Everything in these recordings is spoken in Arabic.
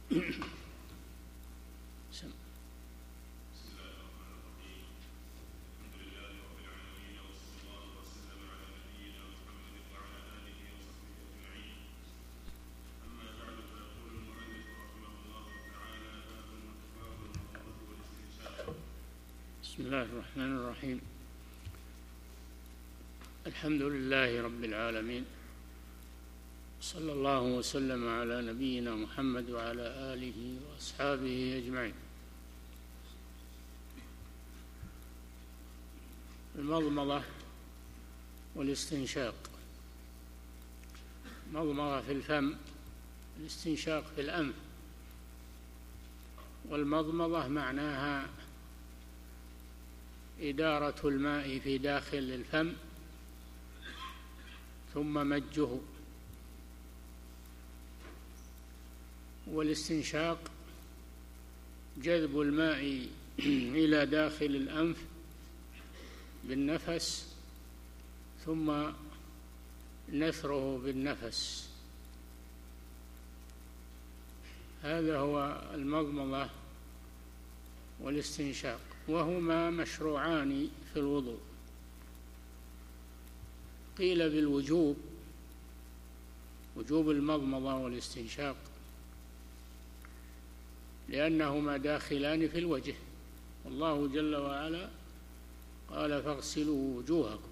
بسم الله الرحمن الرحيم. الحمد لله رب العالمين، صلى الله وسلم على نبينا محمد وعلى آله وأصحابه أجمعين. المضمضة والاستنشاق. مضمضة في الفم، الاستنشاق في الأنف. والمضمضة معناها إدارة الماء في داخل الفم ثم مجه. والاستنشاق جذب الماء إلى داخل الأنف بالنفس ثم نثره بالنفس. هذا هو المضمضة والاستنشاق، وهما مشروعان في الوضوء. قيل بالوجوب، وجوب المضمضة والاستنشاق، لأنهما داخلان في الوجه، والله جل وعلا قال فاغسلوا وجوهكم.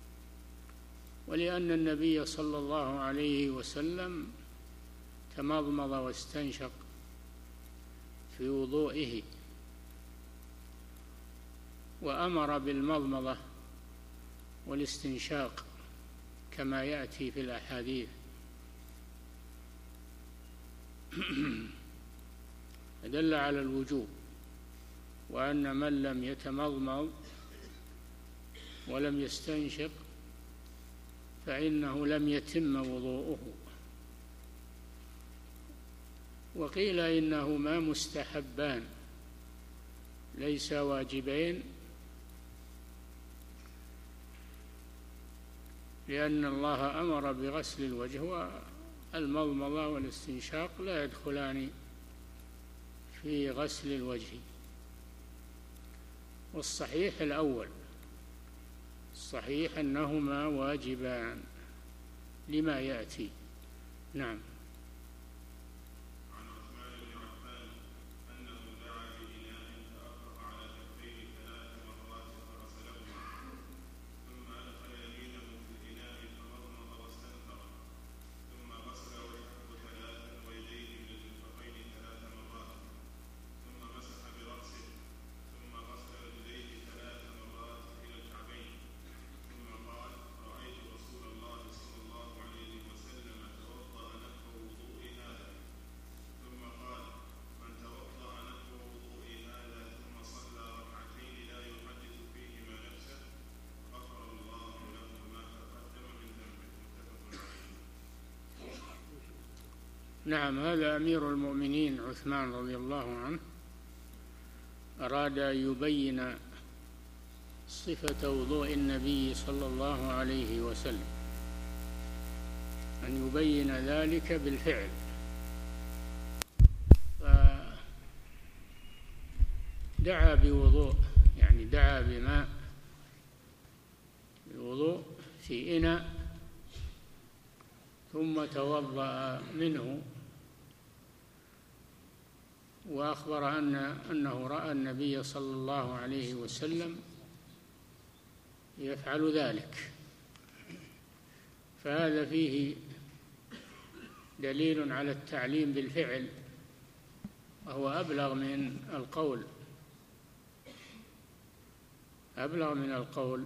ولأن النبي صلى الله عليه وسلم تمضمض واستنشق في وضوئه، وأمر بالمضمضة والاستنشاق كما يأتي في الأحاديث. دل على الوجوب، وأن من لم يتمضمض ولم يستنشق فإنه لم يتم وضوءه. وقيل إنهما مستحبان ليس واجبين، لأن الله أمر بغسل الوجه، والمضمضة والاستنشاق لا يدخلان في غسل الوجه. والصحيح الأول، الصحيح أنهما واجبان لما يأتي. نعم. نعم، هذا أمير المؤمنين عثمان رضي الله عنه أراد أن يبين صفة وضوء النبي صلى الله عليه وسلم، أن يبين ذلك بالفعل، فدعا بوضوء، يعني دعا بماء الوضوء في إناء ثم توضأ منه، وأخبر أنه رأى النبي صلى الله عليه وسلم يفعل ذلك. فهذا فيه دليل على التعليم بالفعل، وهو أبلغ من القول، أبلغ من القول.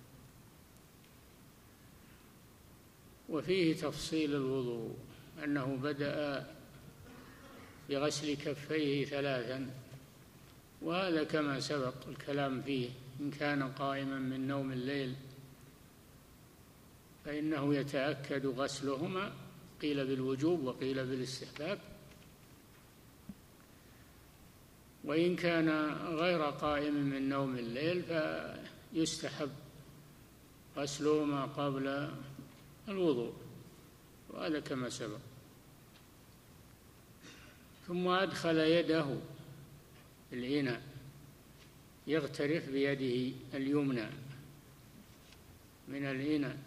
وفيه تفصيل الوضوء، أنه بدأ بغسل كفيه 3، وهذا كما سبق الكلام فيه. إن كان قائما من نوم الليل فإنه يتأكد غسلهما، قيل بالوجوب وقيل بالاستحباب. وإن كان غير قائم من نوم الليل فيستحب غسلهما قبل الوضوء، وهذا كما سبق. ثم أدخل يده في الإناء يغترف بيده اليمنى من الإناء،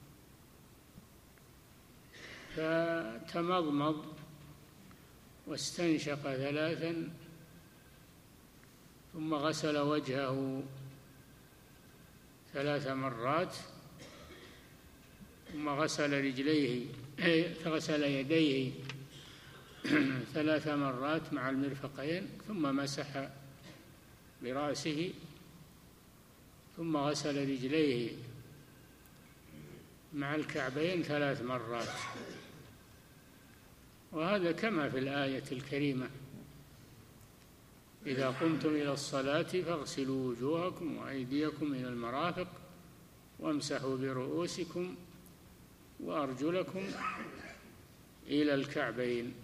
فتمضمض واستنشق 3 ثم غسل وجهه 3 مرات، ثم غسل رجليه غسل يديه 3 مرات مع المرفقين، ثم مسح برأسه، ثم غسل رجليه مع الكعبين 3 مرات. وهذا كما في الآية الكريمة: إذا قمتم إلى الصلاة فاغسلوا وجوهكم وأيديكم إلى المرافق وامسحوا برؤوسكم وأرجلكم إلى الكعبين.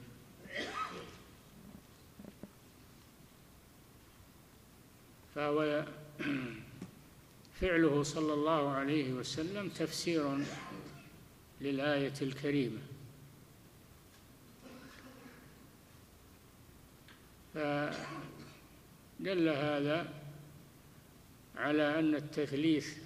فهو فعله صلى الله عليه وسلم تفسير للآية الكريمة. فدل هذا على أن التثليث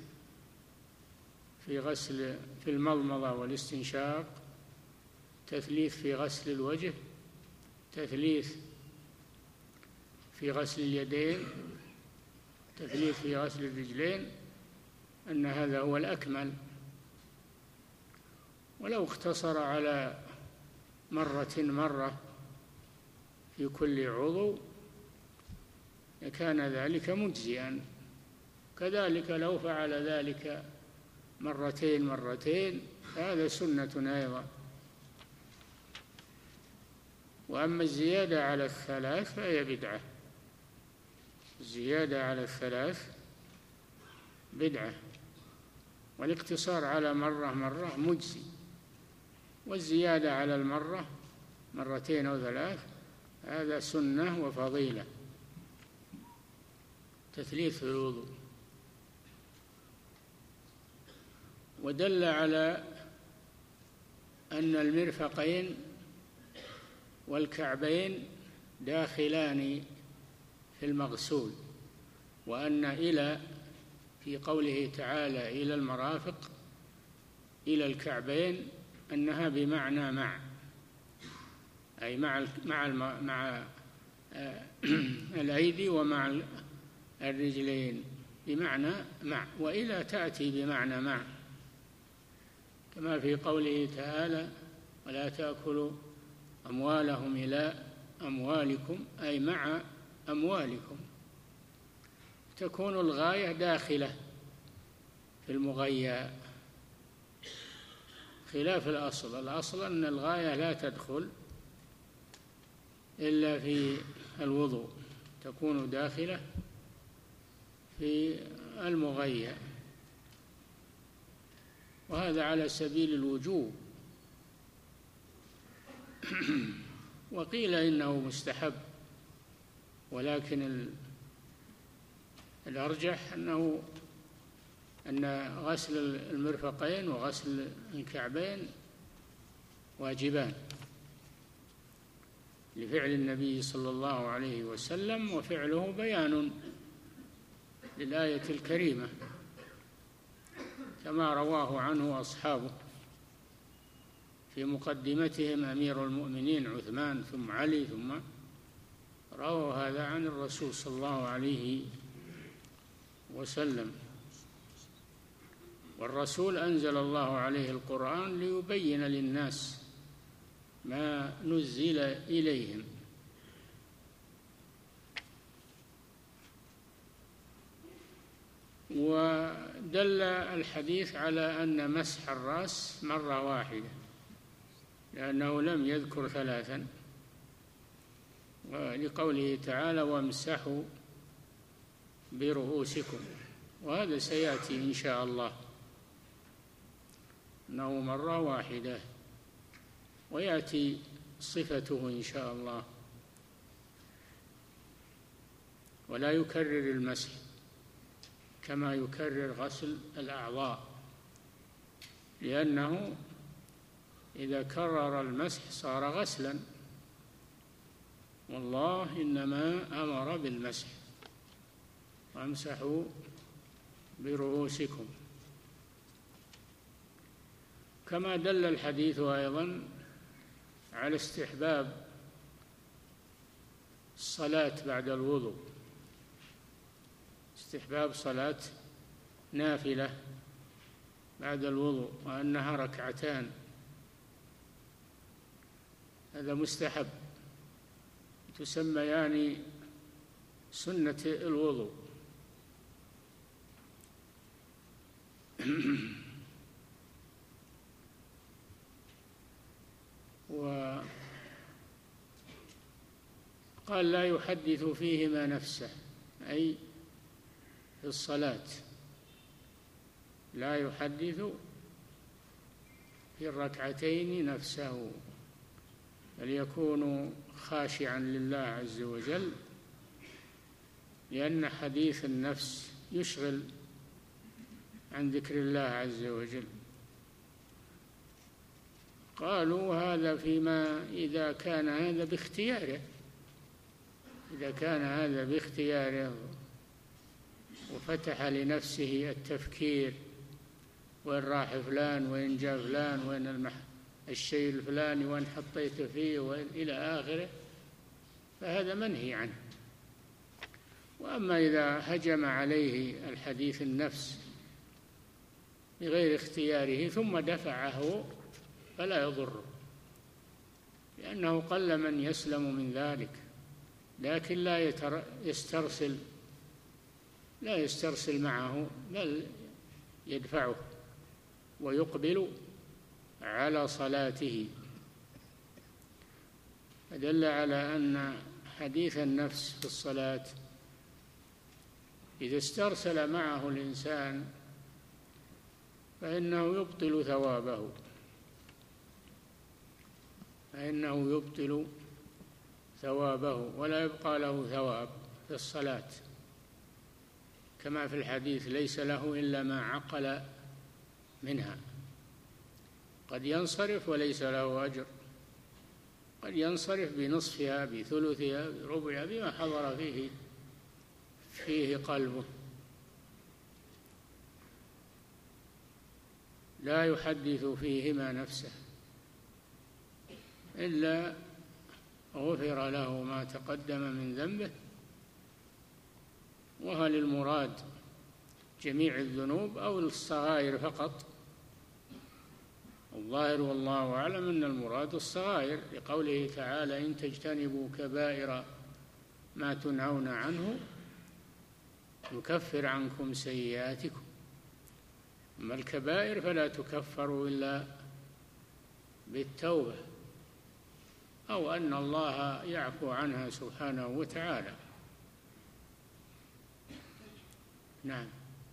في المضمضة والاستنشاق، تثليث في غسل الوجه، تثليث في غسل اليدين، تثليث في غسل الرجلين، أن هذا هو الأكمل. ولو اقتصر على مرة في كل عضو كان ذلك مجزئا. كذلك لو فعل ذلك مرتين هذا سنة أيضا. وأما الزيادة على 3 فهي بدعة. الزيادة على 3 بدعة، والاقتصار على مرة مجزي، والزيادة على المرة 2 أو 3 هذا سنة وفضيلة، تثليث في الوضوء. ودل على أن المرفقين والكعبين داخلان في المغسول، وأن إلى في قوله تعالى إلى المرافق إلى الكعبين أنها بمعنى مع، أي مع الأيدي ومع الرجلين، بمعنى مع. وإلى تأتي بمعنى مع، كما في قوله تعالى ولا تأكلوا أموالهم إلى أموالكم، أي مع أموالكم. تكون الغاية داخلة في المغيى، خلاف الأصل أن الغاية لا تدخل إلا في الوضوء، تكون داخلة في المغيى، وهذا على سبيل الوجوب. وقيل إنه مستحب، ولكن الأرجح أن غسل المرفقين وغسل الكعبين واجبان لفعل النبي صلى الله عليه وسلم، وفعله بيان للآية الكريمة كما رواه عنه أصحابه، في مقدمتهم أمير المؤمنين عثمان ثم علي، ثم رووا هذا عن الرسول صلى الله عليه وسلم. والرسول أنزل الله عليه القرآن ليبين للناس ما نزل إليهم. ودل الحديث على أن مسح الرأس مرة واحدة، لأنه لم يذكر 3، ولقوله تعالى وامسحوا برؤوسكم، وهذا سيأتي إن شاء الله أنه مرة واحدة، ويأتي صفته إن شاء الله. ولا يكرر المسح كما يكرر غسل الأعضاء، لأنه إذا كرر المسح صار غسلا، والله إنما أمر بالمسح وامسحوا برؤوسكم. كما دل الحديث أيضا على استحباب الصلاة بعد الوضوء، استحباب صلاة نافلة بعد الوضوء وأنها ركعتان، هذا مستحب، تسميان سنة الوضوء. وقال لا يحدث فيهما نفسه، أي في الصلاة لا يحدث في الركعتين نفسه، بل يكون خاشعا لله عز وجل، لأن حديث النفس يشغل عن ذكر الله عز وجل. قالوا هذا فيما إذا كان هذا باختياره، إذا كان هذا باختياره وفتح لنفسه التفكير، وين راح فلان، وين جاء فلان، وين الشيء الفلاني، وين حطيته فيه، وين إلى آخره، فهذا منهي عنه. وأما إذا هجم عليه الحديث النفس بغير اختياره ثم دفعه فلا يضره، لأنه قل من يسلم من ذلك، لكن لا يسترسل معه، بل يدفعه ويقبل على صلاته. فدل على أن حديث النفس في الصلاة إذا استرسل معه الإنسان فإنه يبطل ثوابه ولا يبقى له ثواب في الصلاة، كما في الحديث ليس له إلا ما عقل منها. قد ينصرف وليس له أجر، قد ينصرف بنصفها، بثلثها، بربعها، بما حضر فيه قلبه. لا يحدث فيهما نفسه إلا غفر له ما تقدم من ذنبه. وهل المراد جميع الذنوب أو الصغائر فقط؟ الظاهر والله أعلم أن المراد الصغائر، لقوله تعالى إن تجتنبوا كبائر ما تنهون عنه نكفر عنكم سيئاتكم. أما الكبائر فلا تكفر إلا بالتوبة، أو أن الله يعفو عنها سبحانه وتعالى. نعم.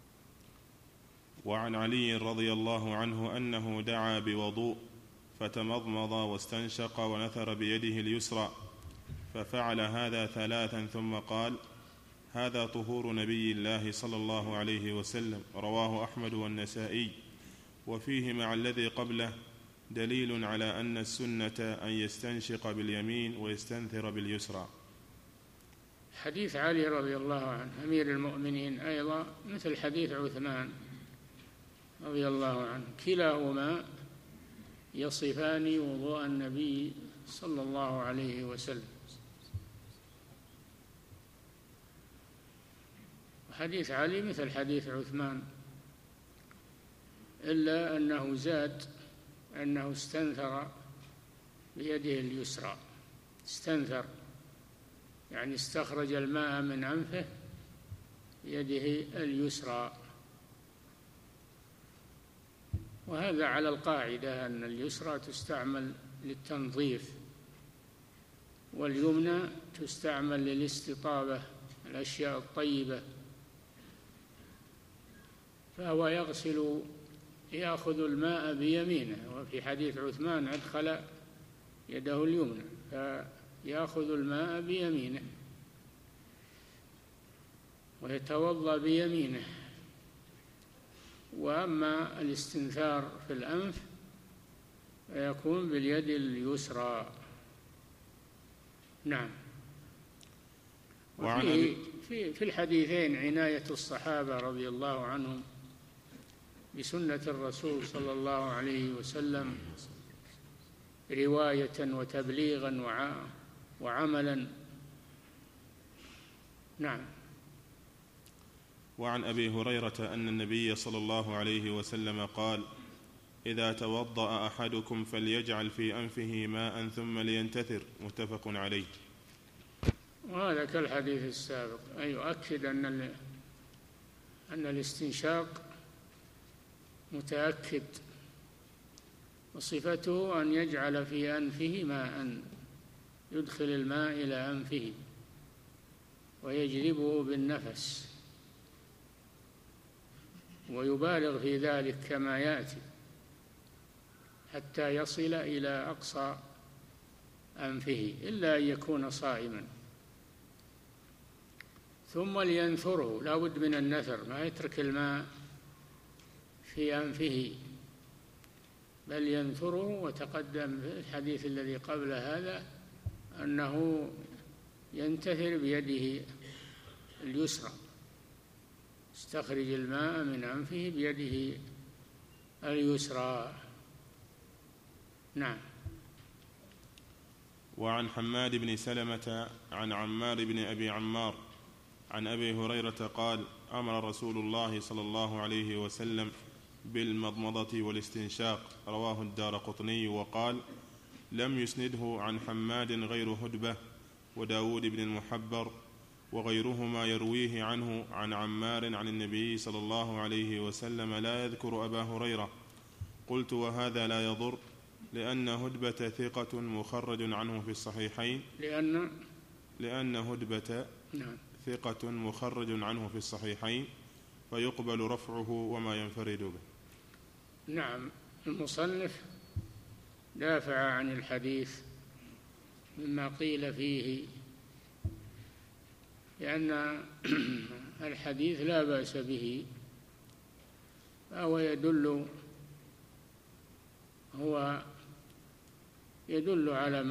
وعن علي رضي الله عنه أنه دعا بوضوء فتمضمض واستنشق ونثر بيده اليسرى، ففعل هذا 3 ثم قال هذا طهور نبي الله صلى الله عليه وسلم. رواه أحمد والنسائي. وفيه مع الذي قبله دليل على أن السنة أن يستنشق باليمين ويستنثر باليسرى. حديث علي رضي الله عنه أمير المؤمنين أيضا مثل حديث عثمان رضي الله عنه، كلاهما يصفان وضوء النبي صلى الله عليه وسلم. حديث علي مثل حديث عثمان، إلا أنه زاد أنه استنثر بيده اليسرى. استنثر يعني استخرج الماء من أنفه بيده اليسرى. وهذا على القاعدة أن اليسرى تستعمل للتنظيف، واليمنى تستعمل للاستطابة، الأشياء الطيبة. فهو يأخذ الماء بيمينه، وفي حديث عثمان أدخل يده اليمنى، فيأخذ الماء بيمينه ويتوضأ بيمينه. وأما الاستنثار في الأنف فيكون باليد اليسرى. نعم. في الحديثين عناية الصحابة رضي الله عنهم بسنة الرسول صلى الله عليه وسلم رواية وتبليغا وعملا. نعم. وعن أبي هريرة أن النبي صلى الله عليه وسلم قال: إذا توضأ أحدكم فليجعل في أنفه ماء ثم لينتثر. متفق عليه. وهذا كالحديث السابق، أي يؤكد أن الاستنشاق متأكد، وصفته أن يجعل في أنفه ماء، يدخل الماء إلى أنفه ويجذبه بالنفس، ويبالغ في ذلك كما يأتي حتى يصل إلى أقصى أنفه، إلا أن يكون صائما. ثم لينثره، لا بد من النثر، ما يترك الماء في أنفه بل ينثره. وتقدم في الحديث الذي قبل هذا أنه ينتثر بيده اليسرى، يستخرج الماء من أنفه بيده اليسرى. نعم. وعن حماد بن سلمة عن عمار بن أبي عمار عن أبي هريرة قال: أمر رسول الله صلى الله عليه وسلم بالمضمضة والاستنشاق. رواه الدارقطني. وقال: لم يسنده عن حماد غير هدبة وداود بن المحبر، وغيرهما يرويه عنه عن عمار عن النبي صلى الله عليه وسلم لا يذكر أبا هريرة. قلت: وهذا لا يضر، لأن هدبة ثقة مخرج عنه في الصحيحين. لأن هدبة ثقة مخرج عنه في الصحيحين، فيقبل رفعه وما ينفرد به. نعم. المصنف دافع عن الحديث مما قيل فيه، لأن الحديث لا بأس به، فهو يدل على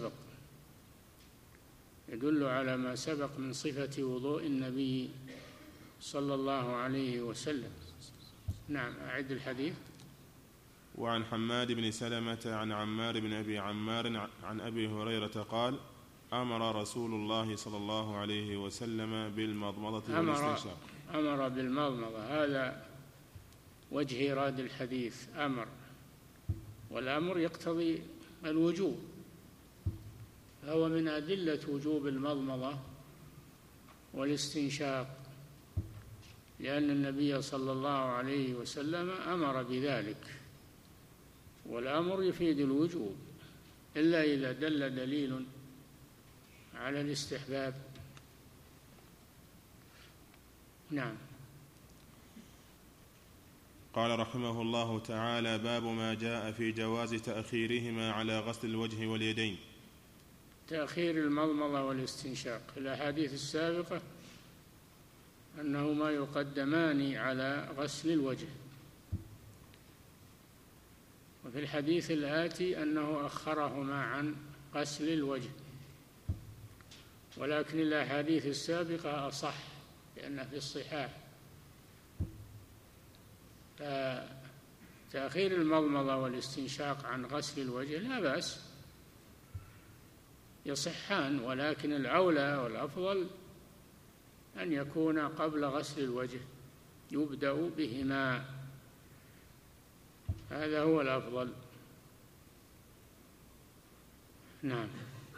ما سبق من صفة وضوء النبي صلى الله عليه وسلم. نعم. أعد الحديث. وعن حماد بن سلمة عن عمار بن أبي عمار عن أبي هريرة قال: أمر رسول الله صلى الله عليه وسلم بالمضمضة والاستنشاق. أمر بالمضمضة، هذا وجه إيراد الحديث، أمر، والأمر يقتضي الوجوب، فهو من أدلة وجوب المضمضة والاستنشاق، لأن النبي صلى الله عليه وسلم أمر بذلك، والأمر يفيد الوجوب إلا إذا دل دليل على الاستحباب. نعم. قال رحمه الله تعالى: باب ما جاء في جواز تأخيرهما على غسل الوجه واليدين. تأخير المضمضة والاستنشاق. في الأحاديث السابقة أنهما يقدمان على غسل الوجه، وفي الحديث الآتي أنه أخرهما عن غسل الوجه، ولكن الأحاديث السابقة أصح لأنها في الصحاح. فتأخير المضمضة والاستنشاق عن غسل الوجه لا بأس، يصحان، ولكن الأولى والأفضل أن يكون قبل غسل الوجه، يبدأ بهما، هذا هو الأفضل. نعم.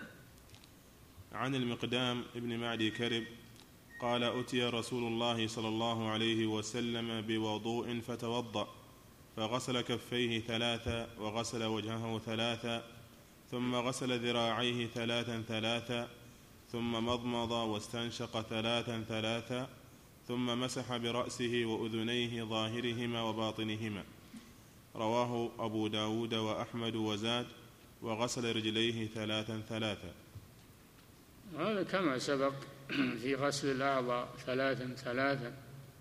عن المقدام ابن معدي كرب قال: أتي رسول الله صلى الله عليه وسلم بوضوء فتوضأ، فغسل كفيه 3 وغسل وجهه 3 ثم غسل ذراعيه 3 ثم مضمض واستنشق 3 ثم مسح برأسه وأذنيه ظاهرهما وباطنهما. رواه أبو داود وأحمد وزاد: وغسل رجليه 3. هذا كما سبق في غسل الأعضاء 3،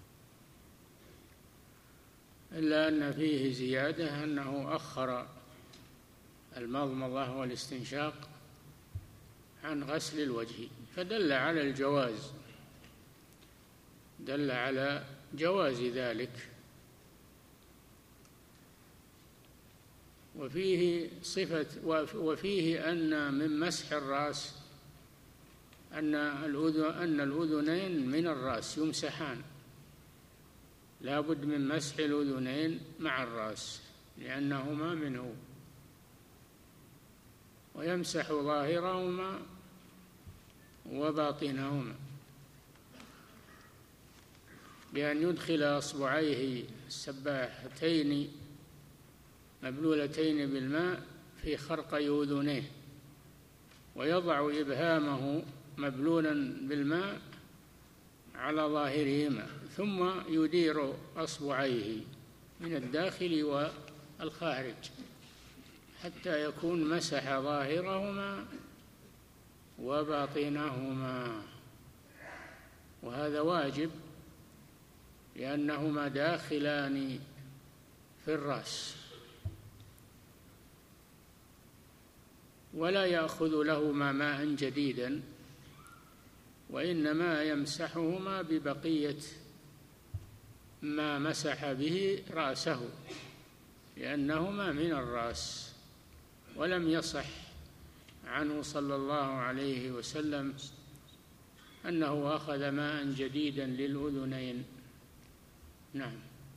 إلا أن فيه زيادة أنه أخر المضمضة والاستنشاق عن غسل الوجه، فدل على الجواز، دل على جواز ذلك. وفيه أن من مسح الرأس أن الأذنين من الرأس يمسحان، لا بد من مسح الأذنين مع الرأس لأنهما منه، ويمسح ظاهرهما وباطنهما بأن يدخل أصبعيه السباحتين مبلولتين بالماء في خرقي أذنيه، ويضع إبهامه مبلولا بالماء على ظاهرهما، ثم يدير أصبعيه من الداخل والخارج حتى يكون مسح ظاهرهما وباطنهما، وهذا واجب لأنهما داخلان في الرأس. ولا يأخذ لهما ماء جديدا، وإنما يمسحهما ببقية ما مسح به رأسه لأنهما من الرأس. ولم يصح عنه صلى الله عليه وسلم أنه أخذ ماء جديدا للأذنين. نعم.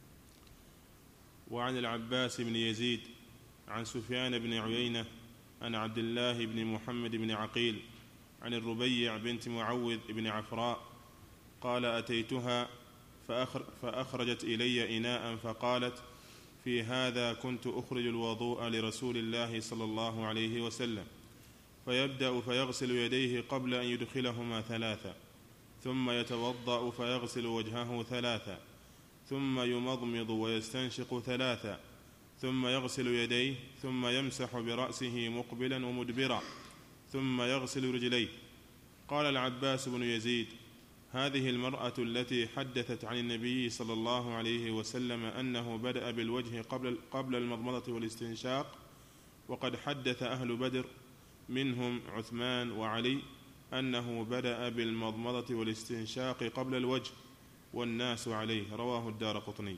وعن العباس بن يزيد عن سفيان بن عيينة عن عبد الله بن محمد بن عقيل عن الربيع بنت معوذ بن عفراء قال: أتيتها فأخرجت إلي إناء فقالت: في هذا كنت أخرج الوضوء لرسول الله صلى الله عليه وسلم، فيبدأ فيغسل يديه قبل أن يدخلهما 3، ثم يتوضأ فيغسل وجهه 3، ثم يمضمض ويستنشق 3، ثم يغسل يديه، ثم يمسح برأسه مقبلا ومدبرا، ثم يغسل رجليه. قال العباس بن يزيد: هذه المرأة التي حدثت عن النبي صلى الله عليه وسلم أنه بدأ بالوجه قبل المضمضة والاستنشاق، وقد حدث أهل بدر منهم عثمان وعلي أنه بدأ بالمضمضة والاستنشاق قبل الوجه والناس عليه. رواه الدارقطني.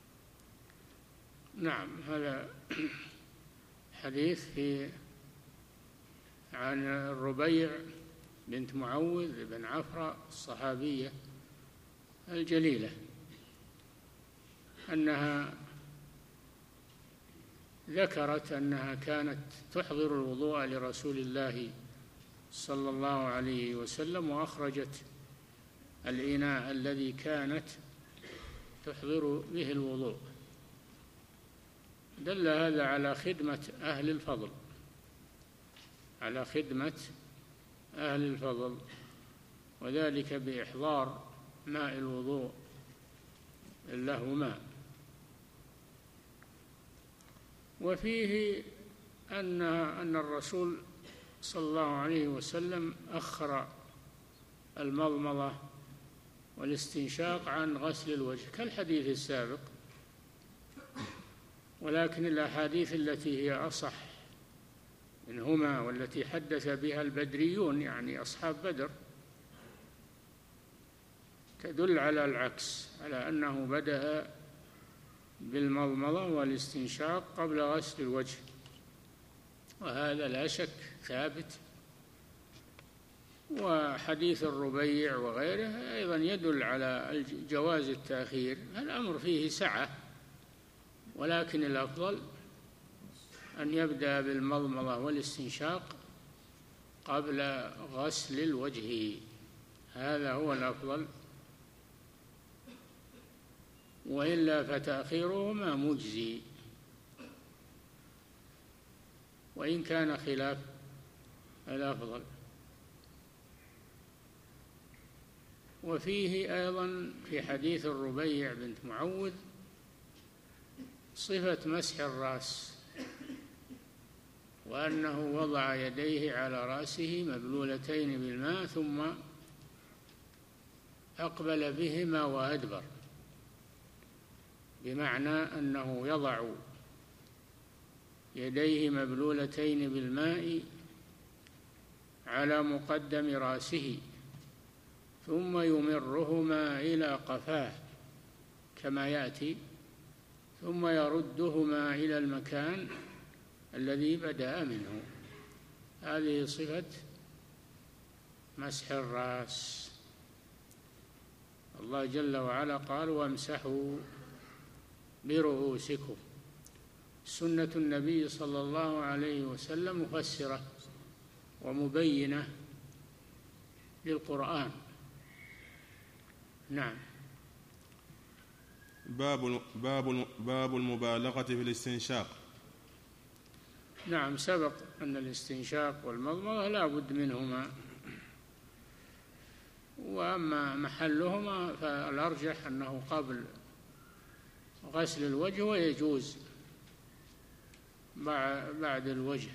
نعم. هذا حديث عن الربيع بنت معوذ بن عفراء الصحابية الجليلة أنها ذكرت أنها كانت تحضر الوضوء لرسول الله صلى الله عليه وسلم، وأخرجت الإناء الذي كانت تحضر به الوضوء. دل هذا على خدمة أهل الفضل، على خدمة أهل الفضل، وذلك بإحضار ماء الوضوء لهما. وفيه أن الرسول صلى الله عليه وسلم أخر المضمضة والاستنشاق عن غسل الوجه كالحديث السابق، ولكن الأحاديث التي هي أصح منهما والتي حدث بها البدريون يعني أصحاب بدر تدل على العكس، على أنه بدأ بالمضمضة والاستنشاق قبل غسل الوجه، وهذا لا شك ثابت. وحديث الربيع وغيره أيضا يدل على جواز التأخير. الأمر فيه سعة، ولكن الأفضل أن يبدأ بالمضمضة والاستنشاق قبل غسل الوجه، هذا هو الأفضل، وإلا فتأخيرهما مجزي وإن كان خلاف الأفضل. وفيه أيضا في حديث الربيع بنت معوذ صفة مسح الرأس، وأنه وضع يديه على رأسه مبلولتين بالماء ثم أقبل بهما وأدبر، بمعنى أنه يضع يديه مبلولتين بالماء على مقدم رأسه ثم يمرهما إلى قفاه كما يأتي، ثم يردهما إلى المكان الذي بدأ منه. هذه صفة مسح الرأس. الله جل وعلا قال: وامسحوا برؤوسكم. سنة النبي صلى الله عليه وسلم مفسرة ومبينة للقرآن. نعم. باب المبالغة في الاستنشاق. نعم، سبق أن الاستنشاق والمضمضة لا بد منهما، وأما محلهما فالأرجح أنه قبل غسل الوجه، ويجوز بعد الوجه.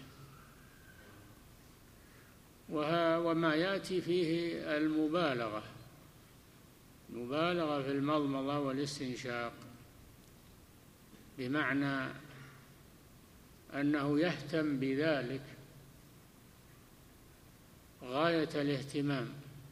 وما يأتي فيه المبالغة في المضمضة والاستنشاق، بمعنى أنه يهتم بذلك غاية الاهتمام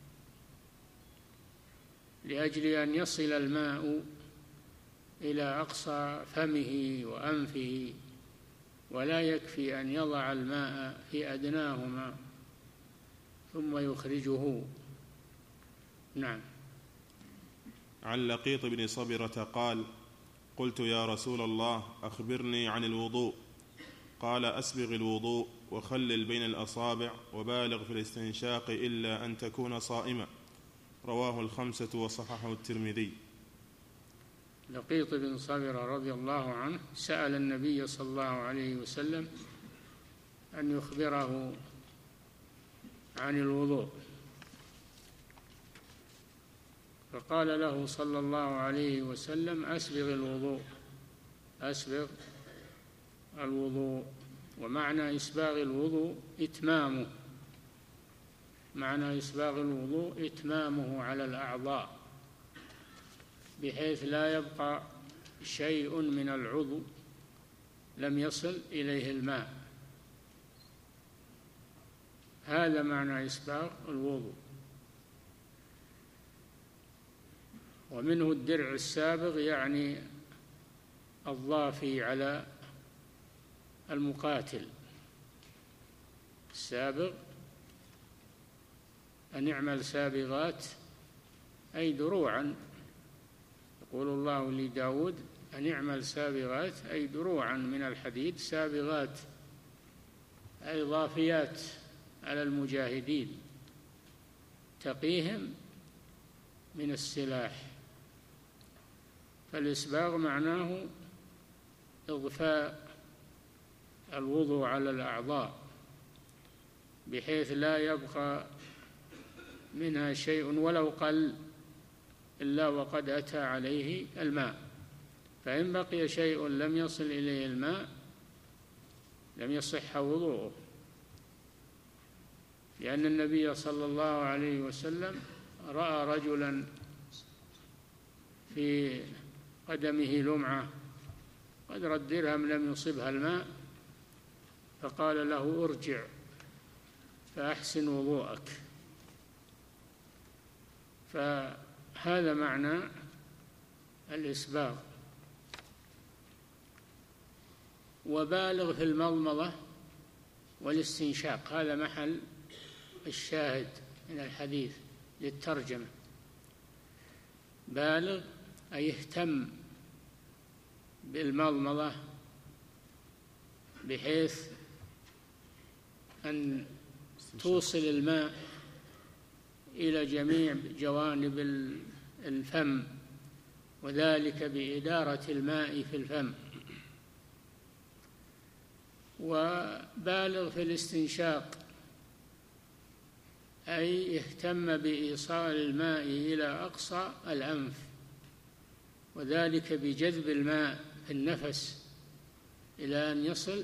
لأجل أن يصل الماء إلى أقصى فمه وأنفه، ولا يكفي أن يضع الماء في أدناهما ثم يخرجه. نعم. عن لقيط بن صبرة قال: قلت يا رسول الله أخبرني عن الوضوء. قال: أسبغ الوضوء وخلل بين الأصابع وبالغ في الاستنشاق إلا أن تكون صائما. رواه الخمسة وصححه الترمذي. لقيط بن صبرة رضي الله عنه سأل النبي صلى الله عليه وسلم أن يخبره عن الوضوء، فقال له صلى الله عليه وسلم: أسبغ الوضوء. ومعنى إسباغ الوضوء إتمامه، على الأعضاء، بحيث لا يبقى شيء من العضو لم يصل إليه الماء. هذا معنى إسباغ الوضوء. ومنه الدرع السابغ، يعني الضافي على المقاتل. السابغ أن يعمل سابغات أي دروعا. يقول الله لداود: أن يعمل سابغات أي دروعا من الحديد، سابغات أي ضافيات على المجاهدين تقيهم من السلاح. فالإسباغ معناه إضفاء الوضوء على الأعضاء بحيث لا يبقى منها شيء ولو قل إلا وقد أتى عليه الماء. فإن بقي شيء لم يصل إليه الماء لم يصح وضوءه، لأن النبي صلى الله عليه وسلم رأى رجلا في قدمه لمعة قدر الدرهم لم يصبها الماء، فقال له: ارجع فأحسن وضوءك. فهذا معنى الإسباغ. وبالغ في المضمضة والاستنشاق، هذا محل الشاهد من الحديث للترجمة. بالغ أي اهتم بالمضمضة بحيث أن توصل الماء إلى جميع جوانب الفم، وذلك بإدارة الماء في الفم. وبالغ في الاستنشاق أي اهتم بإيصال الماء إلى أقصى الأنف، وذلك بجذب الماء في النفس إلى أن يصل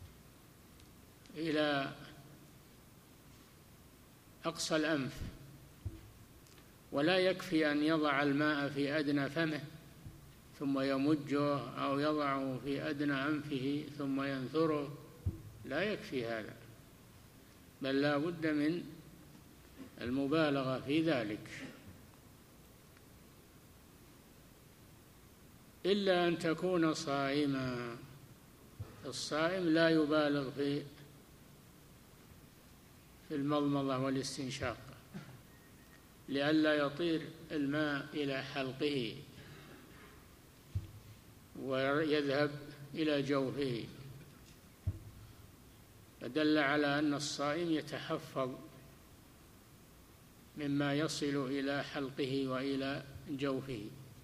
إلى أقصى الأنف. ولا يكفي أن يضع الماء في أدنى فمه ثم يمجه، أو يضعه في أدنى أنفه ثم ينثره، لا يكفي هذا، بل لا بد من المبالغة في ذلك، إلا أن تكون صائما. الصائم لا يبالغ في المضمضة والاستنشاق لئلا يطير الماء إلى حلقه ويذهب إلى جوفه، فدل على أن الصائم يتحفظ مما يصل إلى حلقه وإلى جوفه،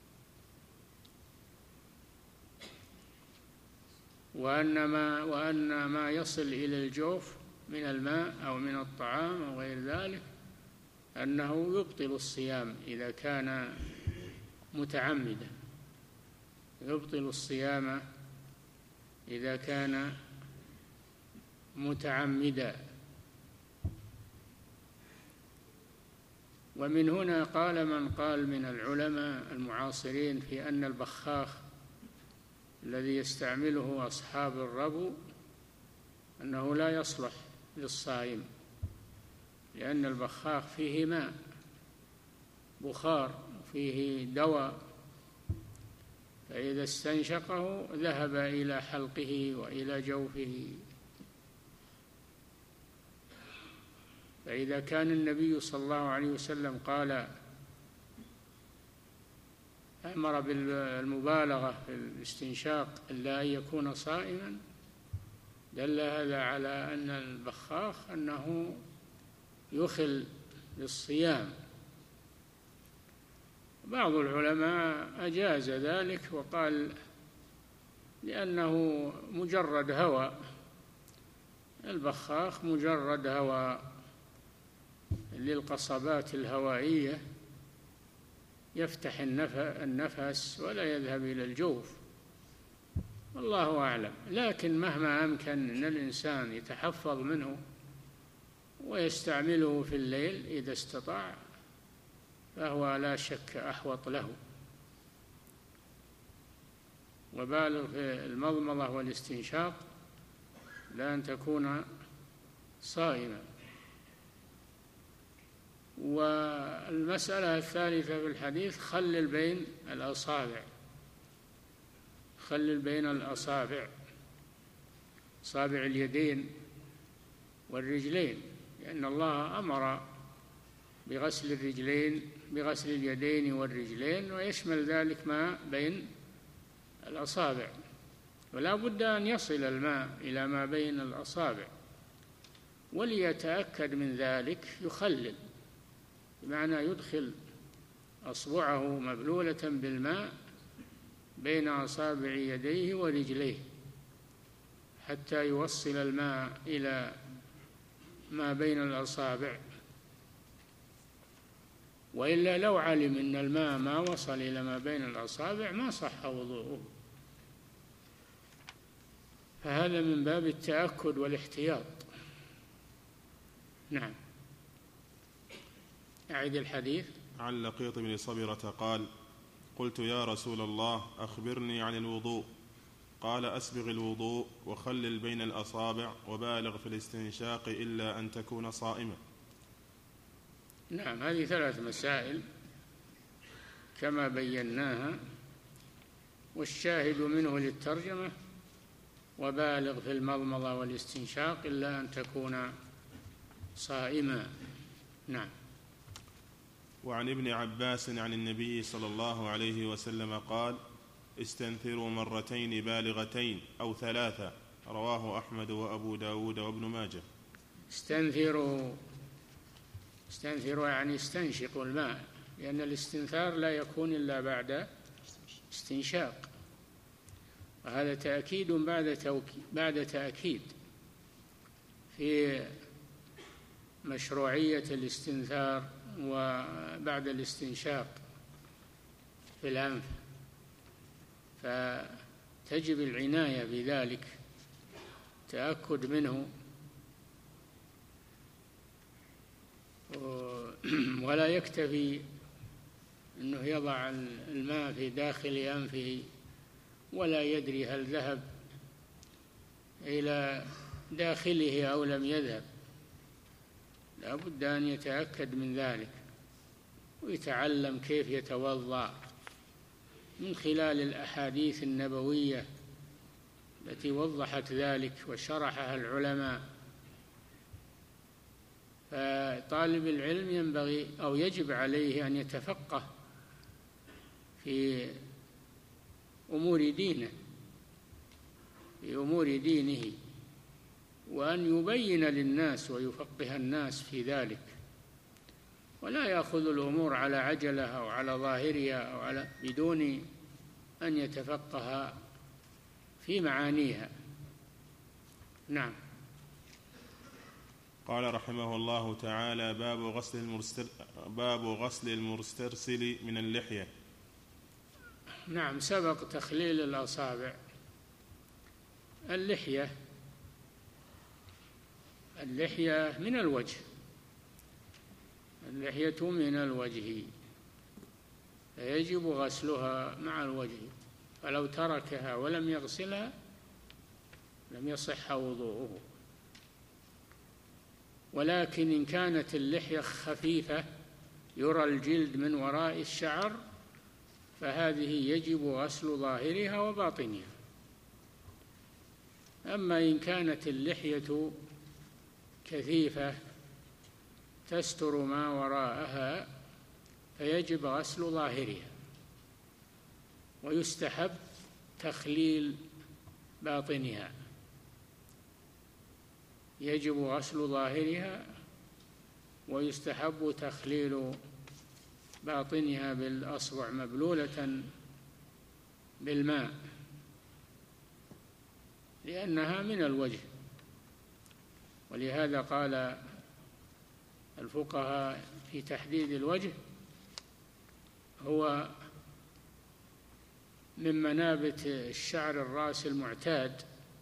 وأن ما يصل إلى الجوف من الماء أو من الطعام أو غير ذلك أنه يبطل الصيام إذا كان متعمدا، يبطل الصيام إذا كان متعمدا. ومن هنا قال من قال من العلماء المعاصرين في أن البخاخ الذي يستعمله أصحاب الربو أنه لا يصلح للصائم، لأن البخاخ فيه ماء بخار فيه دواء، فإذا استنشقه ذهب إلى حلقه وإلى جوفه. فإذا كان النبي صلى الله عليه وسلم قال أمر بالمبالغة في الاستنشاق إلا أن يكون صائما، دل هذا على أن البخاخ أنه يخل بالصيام. بعض العلماء أجاز ذلك وقال لأنه مجرد هواء، البخاخ مجرد هواء للقصبات الهوائية يفتح النفس ولا يذهب إلى الجوف، والله أعلم. لكن مهما أمكن أن الإنسان يتحفظ منه ويستعمله في الليل إذا استطاع فهو لا شك أحوط له. وبالغ في المضمضة والاستنشاق لا أن تكون صائما. والمسألة الثالثة في الحديث خلل بين الأصابع، خلل بين الأصابع، أصابع اليدين والرجلين، لأن الله أمر بغسل الرجلين بغسل اليدين والرجلين، ويشمل ذلك ما بين الأصابع، ولا بد أن يصل الماء إلى ما بين الأصابع. وليتأكد من ذلك يخلل، بمعنى يدخل أصبعه مبلولة بالماء بين أصابع يديه ورجليه حتى يوصل الماء إلى ما بين الأصابع، وإلا لو علم أن الماء ما وصل إلى ما بين الأصابع ما صح وضوءه. فهذا من باب التأكد والاحتياط. نعم. أعيد الحديث. عن لقيط بن صبرة قال: قلت يا رسول الله أخبرني عن الوضوء. قال: أسبغ الوضوء وخلل بين الأصابع وبالغ في الاستنشاق إلا أن تكون صائما. نعم، هذه 3 مسائل كما بيناها، والشاهد منه للترجمة وبالغ في المضمضة والاستنشاق إلا أن تكون صائما. نعم. وعن ابن عباس عن النبي صلى الله عليه وسلم قال: استنثروا 2 مرتين بالغتين أو 3. رواه أحمد وأبو داود وابن ماجه. استنثروا يعني استنشقوا الماء، لأن الاستنثار لا يكون إلا بعد استنشاق، وهذا تأكيد بعد تأكيد في مشروعية الاستنثار وبعد الاستنشاق في الأنف، فتجب العناية بذلك، تأكد منه، ولا يكتفي أنه يضع الماء في داخل أنفه ولا يدري هل ذهب إلى داخله أو لم يذهب، لا بد أن يتأكد من ذلك ويتعلم كيف يتوضأ من خلال الأحاديث النبوية التي وضحت ذلك وشرحها العلماء. فطالب العلم ينبغي أو يجب عليه أن يتفقه في أمور دينه وأن يبين للناس ويفقه الناس في ذلك، ولا يأخذ الأمور على عجلة أو على ظاهرها أو بدون أن يتفقه في معانيها. نعم. قال رحمه الله تعالى: باب غسل المسترسل من اللحية. نعم، سبق تخليل الأصابع. اللحية من الوجه، اللحية من الوجه، فيجب غسلها مع الوجه، فلو تركها ولم يغسلها لم يصح وضوءه. ولكن إن كانت اللحية خفيفة يرى الجلد من وراء الشعر فهذه يجب غسل ظاهرها وباطنها. أما إن كانت اللحية كثيفة تستر ما وراءها فيجب غسل ظاهرها، ويستحب تخليل باطنها. يجب غسل ظاهرها ويستحب تخليل باطنها بالأصبع مبلولة بالماء، لأنها من الوجه. ولهذا قال الفقهاء في تحديد الوجه: هو من منابت الشعر الرأس المعتاد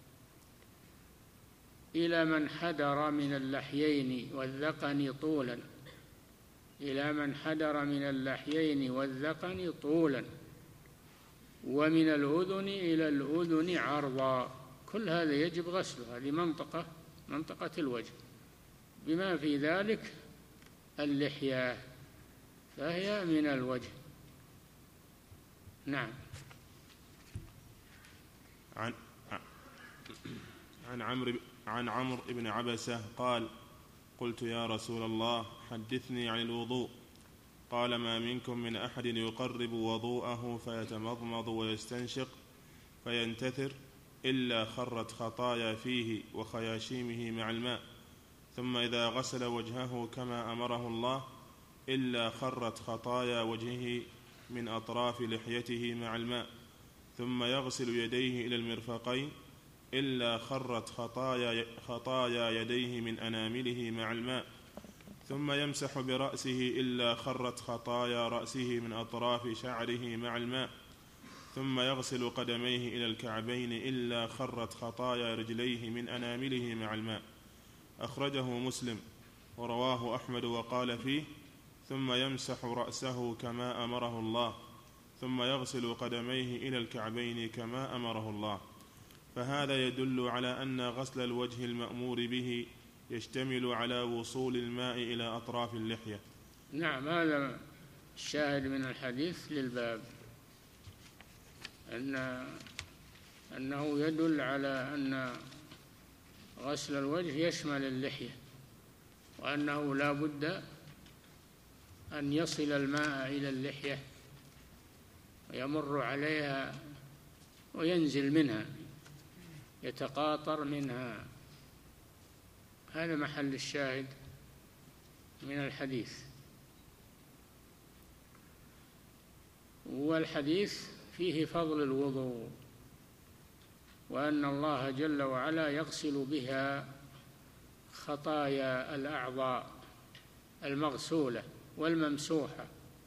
إلى من حدر من اللحيين والذقن طولا، إلى من حدر من اللحيين والذقن طولا، ومن الأذن إلى الأذن عرضا. كل هذا يجب غسله، هذه منطقة الوجه، بما في ذلك اللحية، فهي من الوجه. نعم. عن عمرو بن عبسة قال: قلت يا رسول الله حدثني عن الوضوء. قال: ما منكم من أحد يقرب وضوءه فيتمضمض ويستنشق فينتثر إلا خرت خطايا فيه وخياشيمه مع الماء، ثم إذا غسل وجهه كما أمره الله إلا خرت خطايا وجهه من أطراف لحيته مع الماء، ثم يغسل يديه إلى المرفقين إلا خرت خطايا يديه من أنامله مع الماء، ثم يمسح برأسه إلا خرت خطايا رأسه من أطراف شعره مع الماء، ثم يغسل قدميه إلى الكعبين إلا خرت خطايا رجليه من أنامله مع الماء. أخرجه مسلم ورواه أحمد وقال فيه: ثم يمسح رأسه كما أمره الله، ثم يغسل قدميه إلى الكعبين كما أمره الله. فهذا يدل على أن غسل الوجه المأمور به يشتمل على وصول الماء إلى أطراف اللحية. نعم، هذا الشاهد من الحديث للباب، أنه يدل على أن غسل الوجه يشمل اللحية، وأنه لا بد أن يصل الماء إلى اللحية ويمر عليها وينزل منها، يتقاطر منها. هذا محل الشاهد من الحديث. والحديث فيه فضل الوضوء، وأن الله جل وعلا يغسل بها خطايا الأعضاء المغسولة والممسوحة،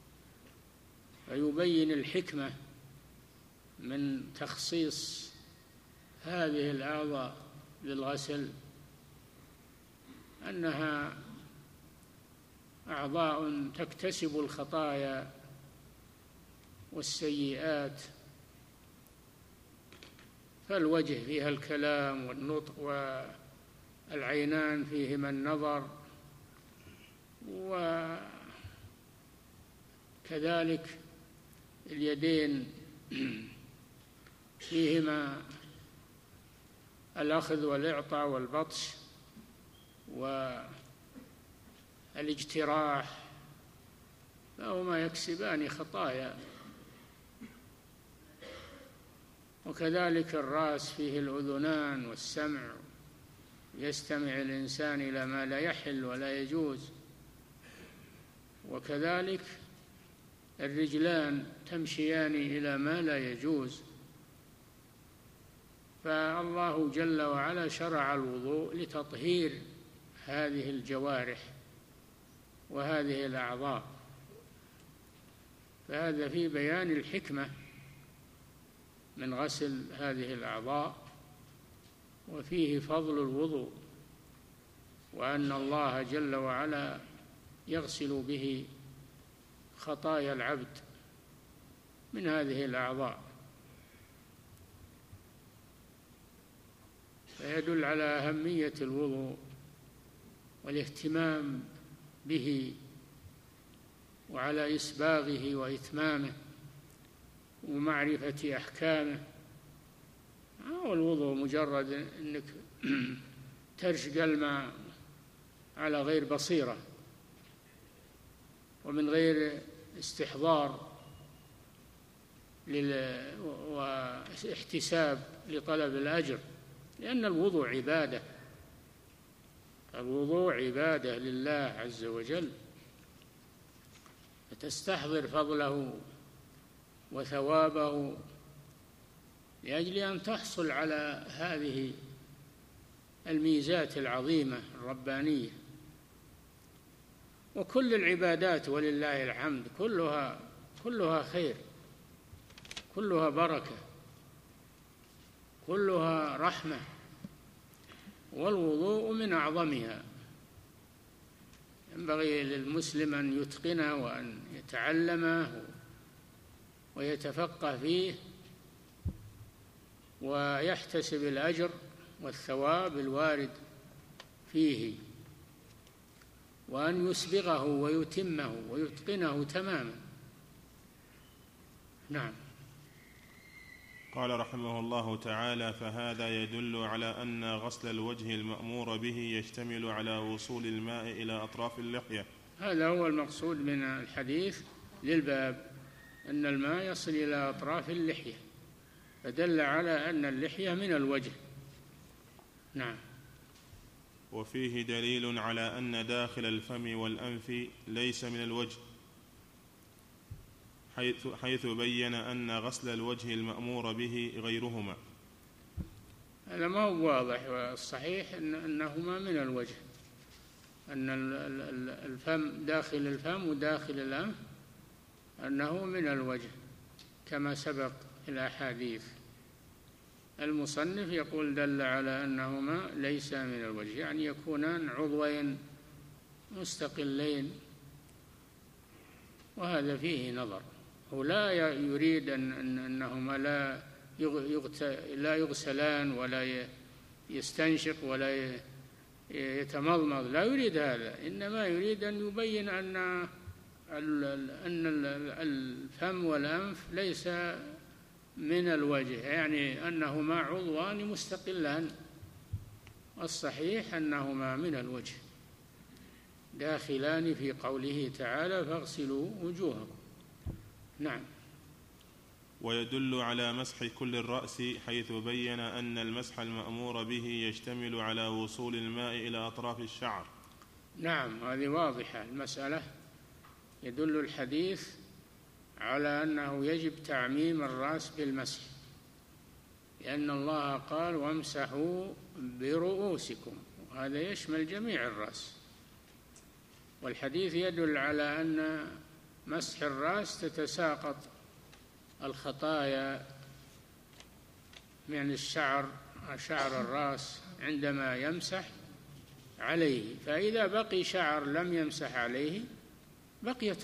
فيبين الحكمة من تخصيص هذه الأعضاء للغسل، أنها أعضاء تكتسب الخطايا والسيئات، فالوجه فيها الكلام والنطق، والعينان فيهما النظر، كذلك اليدين فيهما الأخذ والإعطاء والبطش والاجتراح، فهما يكسبان خطايا. وكذلك الرأس فيه الأذنان والسمع، يستمع الإنسان إلى ما لا يحل ولا يجوز. وكذلك الرجلان تمشيان إلى ما لا يجوز. فالله جل وعلا شرع الوضوء لتطهير هذه الجوارح وهذه الأعضاء، فهذا في بيان الحكمة من غسل هذه الأعضاء، وفيه فضل الوضوء، وأن الله جل وعلا يغسل به خطايا العبد من هذه الأعضاء. فيدل على أهمية الوضوء والاهتمام به وعلى إسباغه وإتمامه ومعرفة أحكامه. والوضوء مجرد أنك ترشق الماء على غير بصيرة ومن غير استحضار واحتساب لطلب الأجر، لأن الوضوء عبادة، الوضوء عبادة لله عز وجل، فتستحضر فضله وثوابه لأجل أن تحصل على هذه الميزات العظيمة الربانية. وكل العبادات ولله الحمد كلها خير، كلها بركة، كلها رحمة، والوضوء من أعظمها. ينبغي للمسلم أن يتقنه وأن يتعلمه ويتفقه فيه ويحتسب الأجر والثواب الوارد فيه، وأن يسبغه ويتمه ويتقنه تماما. نعم. قال رحمه الله تعالى: فهذا يدل على أن غسل الوجه المأمور به يشتمل على وصول الماء إلى أطراف اللحية. هذا هو المقصود من الحديث للباب، أن الماء يصل إلى أطراف اللحية، فدل على أن اللحية من الوجه. نعم. وفيه دليل على أن داخل الفم والأنف ليس من الوجه، حيث بين أن غسل الوجه المأمور به غيرهما. هذا ما هو واضح، والصحيح أنهما من الوجه، أن الفم داخل الفم وداخل الأنف أنه من الوجه كما سبق الأحاديث. المصنف يقول دل على أنهما ليس من الوجه، يعني يكونان عضوين مستقلين، وهذا فيه نظر. هو لا يريد أنهما لا يغسلان ولا يستنشق ولا يتمضمض، لا يريد هذا، إنما يريد أن يبين أن الفم والأنف ليس من الوجه، يعني أنهما عضوان مستقلان، والصحيح أنهما من الوجه داخلان في قوله تعالى: فاغسلوا وجوهكم. نعم. ويدل على مسح كل الرأس، حيث بين أن المسح المأمور به يشتمل على وصول الماء إلى أطراف الشعر. نعم، هذه واضحة المسألة. يدل الحديث على أنه يجب تعميم الرأس بالمسح، لأن الله قال: وامسحوا برؤوسكم، وهذا يشمل جميع الرأس. والحديث يدل على أن مسح الرأس تتساقط الخطايا من شعر الرأس عندما يمسح عليه، فإذا بقي شعر لم يمسح عليه بقيت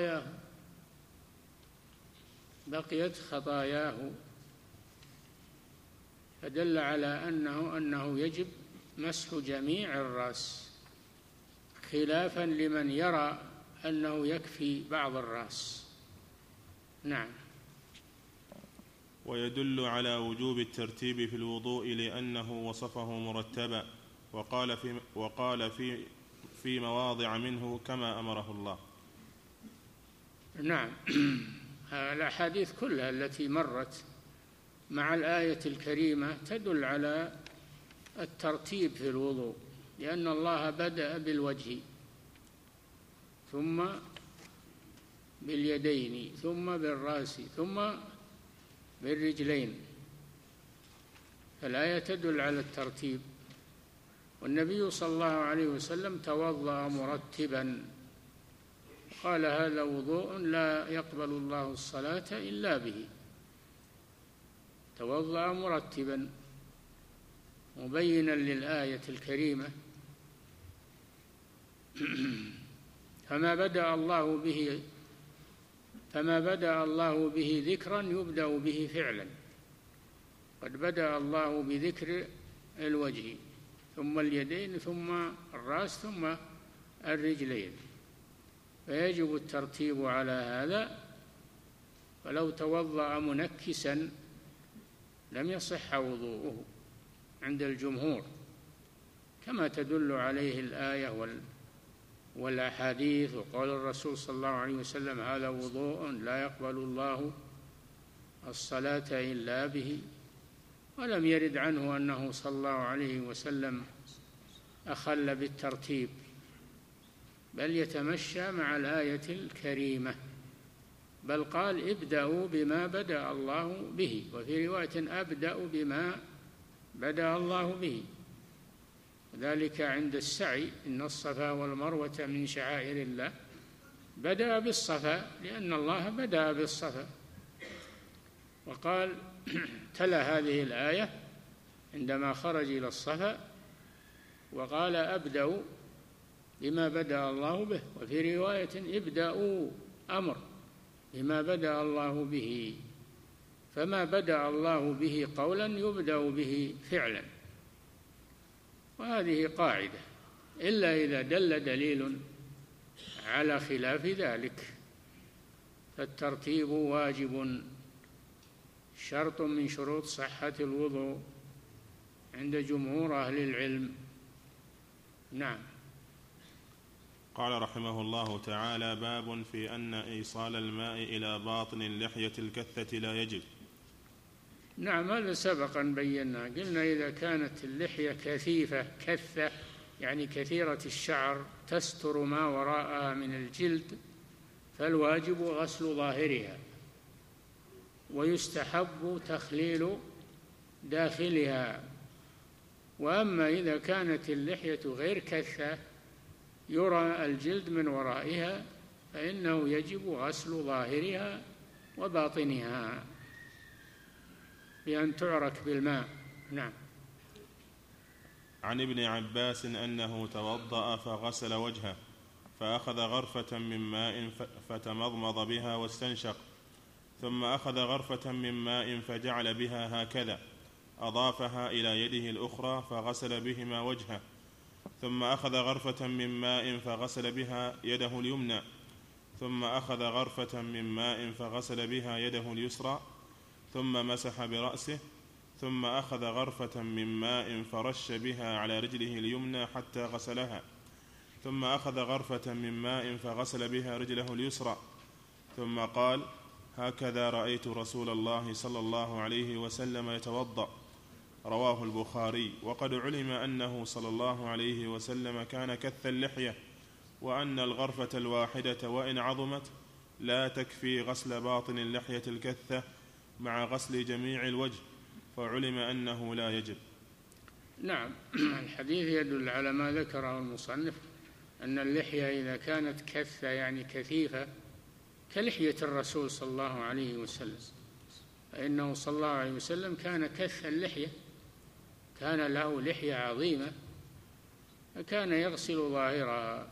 خطاياه، فدل على أنه يجب مسح جميع الرأس، خلافا لمن يرى أنه يكفي بعض الرأس. نعم. ويدل على وجوب الترتيب في الوضوء لأنه وصفه مرتبا، وقال في مواضع منه كما أمره الله. نعم. الأحاديث كلها التي مرت مع الآية الكريمة تدل على الترتيب في الوضوء، لأن الله بدأ بالوجه ثم باليدين ثم بالرأس ثم بالرجلين، فالآية تدل على الترتيب. والنبي صلى الله عليه وسلم توضأ مرتبا، قال هذا وضوء لا يقبل الله الصلاة إلا به. توضأ مرتبا مبينا للآية الكريمة. فما بدأ الله به ذكرا يبدأ به فعلا. قد بدأ الله بذكر الوجه ثم اليدين ثم الرأس ثم الرجلين، فيجب الترتيب على هذا. فلو توضأ منكسا لم يصح وضوءه عند الجمهور، كما تدل عليه الآية والأحاديث. وقال الرسول صلى الله عليه وسلم هذا وضوء لا يقبل الله الصلاة إلا به. ولم يرد عنه أنه صلى الله عليه وسلم أخل بالترتيب، بل يتمشى مع الآية الكريمة، بل قال ابدأوا بما بدأ الله به، وفي رواية أبدأ بما بدأ الله به. ذلك عند السعي، إن الصفا والمروة من شعائر الله، بدأ بالصفا لأن الله بدأ بالصفا. وقال تلا هذه الآية عندما خرج إلى الصفا وقال أبدأ بما بدأ الله به، وفي رواية ابدأوا أمر بما بدأ الله به. فما بدأ الله به قولا يبدأ به فعلا، وهذه قاعدة، إلا إذا دل دليل على خلاف ذلك. فالترتيب واجب، شرط من شروط صحة الوضوء عند جمهور أهل العلم. نعم. قال رحمه الله تعالى: باب في أن إيصال الماء إلى باطن اللحية الكثة لا يجب. نعم، هذا سبقا بينا، قلنا إذا كانت اللحية كثة يعني كثيرة الشعر تستر ما وراءها من الجلد، فالواجب غسل ظاهرها، ويستحب تخليل داخلها. وأما إذا كانت اللحية غير كثة يرى الجلد من ورائها، فإنه يجب غسل ظاهرها وباطنها بأن تعرك بالماء. نعم. عن ابن عباس أنه توضأ فغسل وجهه، فأخذ غرفة من ماء فتمضمض بها واستنشق، ثم أخذ غرفة من ماء فجعل بها هكذا، أضافها إلى يده الأخرى فغسل بهما وجهه، ثم أخذ غرفة من ماء فغسل بها يده اليمنى، ثم أخذ غرفة من ماء فغسل بها يده اليسرى، ثم مسح برأسه، ثم أخذ غرفة من ماء فرش بها على رجله اليمنى حتى غسلها، ثم أخذ غرفة من ماء فغسل بها رجله اليسرى، ثم قال: هكذا رأيت رسول الله صلى الله عليه وسلم يتوضأ. رواه البخاري. وقد علم أنه صلى الله عليه وسلم كان كث اللحية، وأن الغرفة الواحدة وإن عظمت لا تكفي غسل باطن اللحية الكثة مع غسل جميع الوجه، فعلم أنه لا يجب. نعم. الحديث يدل على ما ذكره المصنف، أن اللحية إذا كانت كثة يعني كثيفة كلحية الرسول صلى الله عليه وسلم، فإنه صلى الله عليه وسلم كان كث اللحية، كان له لحية عظيمة، فكان يغسل ظاهرها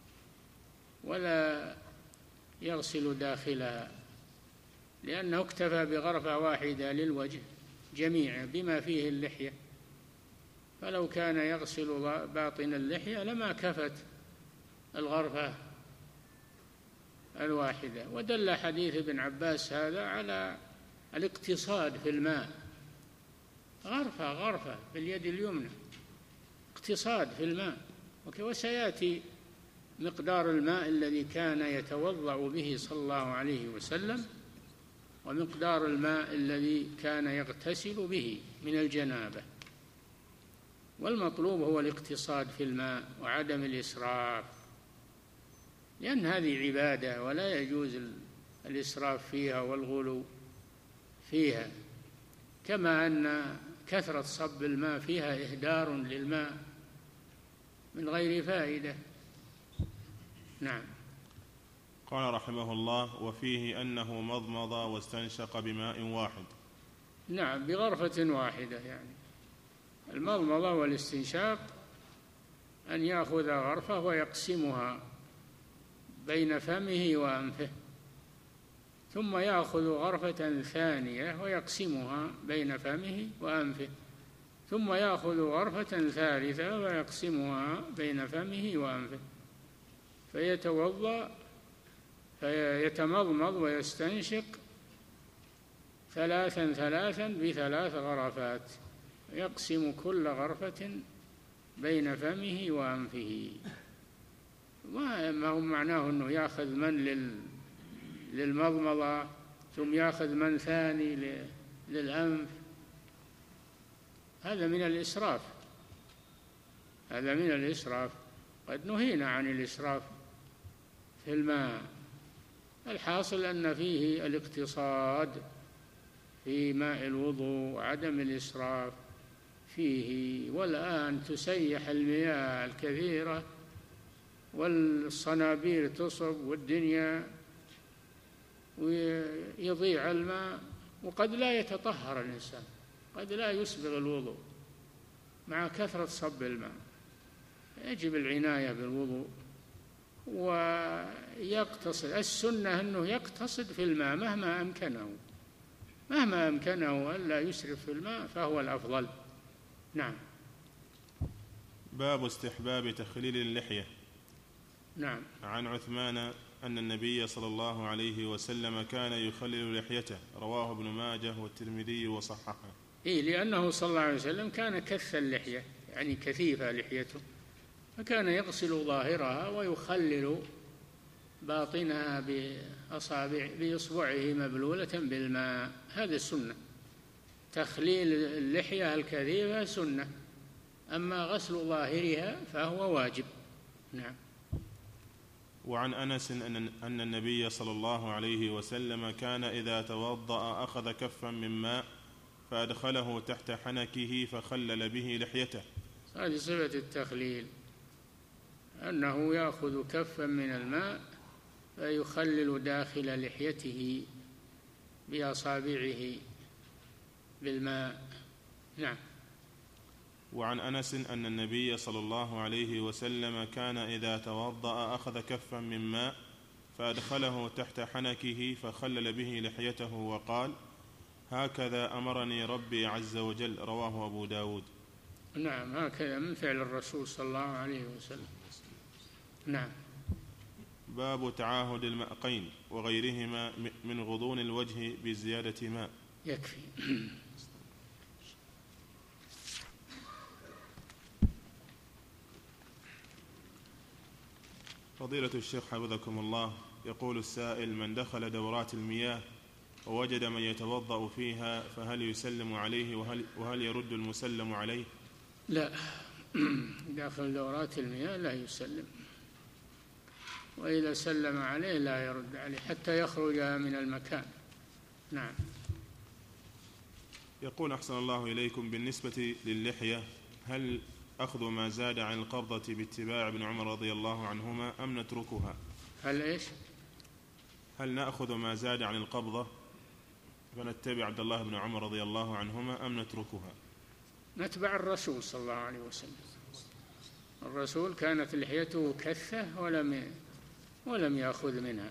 ولا يغسل داخلها، لأنه اكتفى بغرفة واحدة للوجه جميعا بما فيه اللحية. فلو كان يغسل باطن اللحية لما كفت الغرفة الواحدة. ودل حديث ابن عباس هذا على الاقتصاد في الماء، غرفة باليد اليمنى، اقتصاد في الماء. وسيأتي مقدار الماء الذي كان يتوضأ به صلى الله عليه وسلم، ومقدار الماء الذي كان يغتسل به من الجنابة. والمطلوب هو الاقتصاد في الماء وعدم الإسراف، لأن هذه عبادة ولا يجوز الإسراف فيها والغلو فيها، كما أن كثرة صب الماء فيها إهدار للماء من غير فائدة. نعم. قال رحمه الله: وفيه أنه مضمض واستنشق بماء واحد. نعم، بغرفة واحدة. يعني المضمضة والاستنشاق أن يأخذ غرفة ويقسمها بين فمه وأنفه، ثم يأخذ غرفة ثانية ويقسمها بين فمه وأنفه، ثم يأخذ غرفة ثالثة ويقسمها بين فمه وأنفه، فيتوضأ فيتمضمض ويستنشق ثلاثا بثلاث غرفات، يقسم كل غرفة بين فمه وأنفه. ما هو معناه أنه يأخذ من للمضمضة ثم يأخذ من ثاني للأنف. هذا من الإسراف، هذا من الإسراف. قد نهينا عن الإسراف في الماء. الحاصل أن فيه الاقتصاد في ماء الوضوء وعدم الإسراف فيه. والآن تسيح المياه الكثيرة والصنابير تصب والدنيا ويضيع الماء، وقد لا يتطهر الإنسان، قد لا يسبغ الوضوء مع كثرة صب الماء. يجب العناية بالوضوء ويقتصد. السنة أنه يقتصد في الماء مهما أمكنه ألا يسرف في الماء فهو الأفضل. نعم. باب استحباب تخليل اللحية. نعم. عن عثمان أن النبي صلى الله عليه وسلم كان يخلل لحيته، رواه ابن ماجه والترمذي وصححه. لأنه صلى الله عليه وسلم كان كث اللحية، يعني كثيفة لحيته، فكان يغسل ظاهرها ويخلل باطنها بإصبعه مبلولة بالماء. هذا السنة، تخليل اللحية الكثيفة سنة، أما غسل ظاهرها فهو واجب. نعم. وعن أنس أن النبي صلى الله عليه وسلم كان إذا توضأ أخذ كفا من ماء فأدخله تحت حنكه فخلل به لحيته. هذه صفة التخليل، أنه يأخذ كفا من الماء فيخلل داخل لحيته بأصابعه بالماء. نعم. وعن أنس أن النبي صلى الله عليه وسلم كان إذا توضأ أخذ كفا من ماء فأدخله تحت حنكه فخلل به لحيته وقال: هكذا أمرني ربي عز وجل، رواه أبو داود. نعم، هكذا من فعل الرسول صلى الله عليه وسلم. نعم. باب تعاهد المأقين وغيرهما من غضون الوجه بزيادة ماء. يكفي. فضيلة الشيخ حفظكم الله، يقول السائل: من دخل دورات المياه ووجد من يتوضأ فيها فهل يسلم عليه وهل يرد المسلم عليه؟ لا، داخل دورات المياه لا يسلم، وإذا سلم عليه لا يرد عليه حتى يخرج من المكان. نعم. يقول: أحسن الله إليكم، بالنسبة للحية هل أخذ ما زاد عن القبضة باتباع ابن عمر رضي الله عنهما أم نتركها؟ هل نأخذ ما زاد عن القبضة فنتبع عبد الله بن عمر رضي الله عنهما أم نتركها؟ نتبع الرسول صلى الله عليه وسلم. الرسول كانت لحيته كثة ولم يأخذ منها،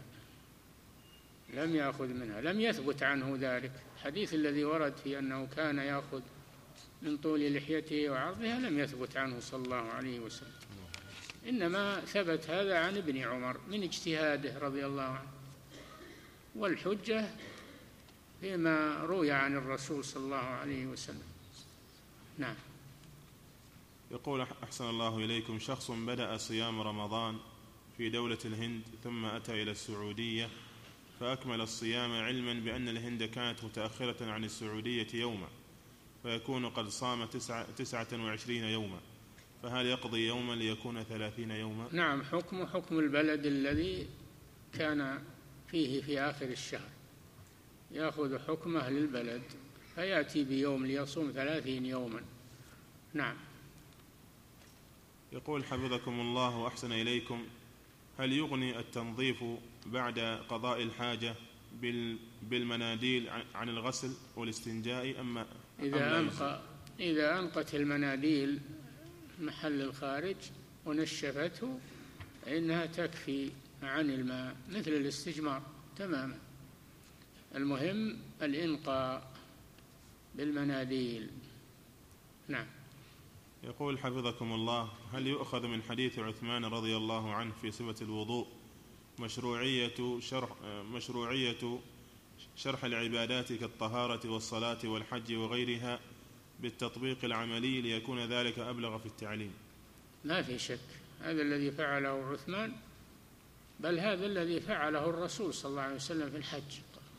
لم يثبت عنه ذلك. الحديث الذي ورد في أنه كان يأخذ من طول لحيته وعرضها لم يثبت عنه صلى الله عليه وسلم. إنما ثبت هذا عن ابن عمر من اجتهاده رضي الله عنه، والحجة فيما روي عن الرسول صلى الله عليه وسلم. نعم. يقول أحسن الله إليكم: شخص بدأ صيام رمضان في دولة الهند ثم أتى إلى السعودية فأكمل الصيام علما بأن الهند كانت متأخرة عن السعودية يوما، فيكون قد صام 29 يوما، فهل يقضي يوما ليكون 30 يوما؟ نعم، حكم البلد الذي كان فيه في آخر الشهر، يأخذ حكمه للبلد فيأتي بيوم ليصوم 30 يوما. نعم. يقول حفظكم الله وأحسن إليكم: هل يغني التنظيف بعد قضاء الحاجة بالمناديل عن الغسل والاستنجاء أم إذا أنقت المناديل محل الخارج ونشفته فإنها تكفي عن الماء مثل الاستجمار تماما. المهم الإنقاء بالمناديل. نعم. يقول حفظكم الله: هل يؤخذ من حديث عثمان رضي الله عنه في صفة الوضوء مشروعية شرح العبادات كالطهارة والصلاة والحج وغيرها بالتطبيق العملي ليكون ذلك أبلغ في التعليم؟ ما في شك، هذا الذي فعله عثمان، بل هذا الذي فعله الرسول صلى الله عليه وسلم في الحج.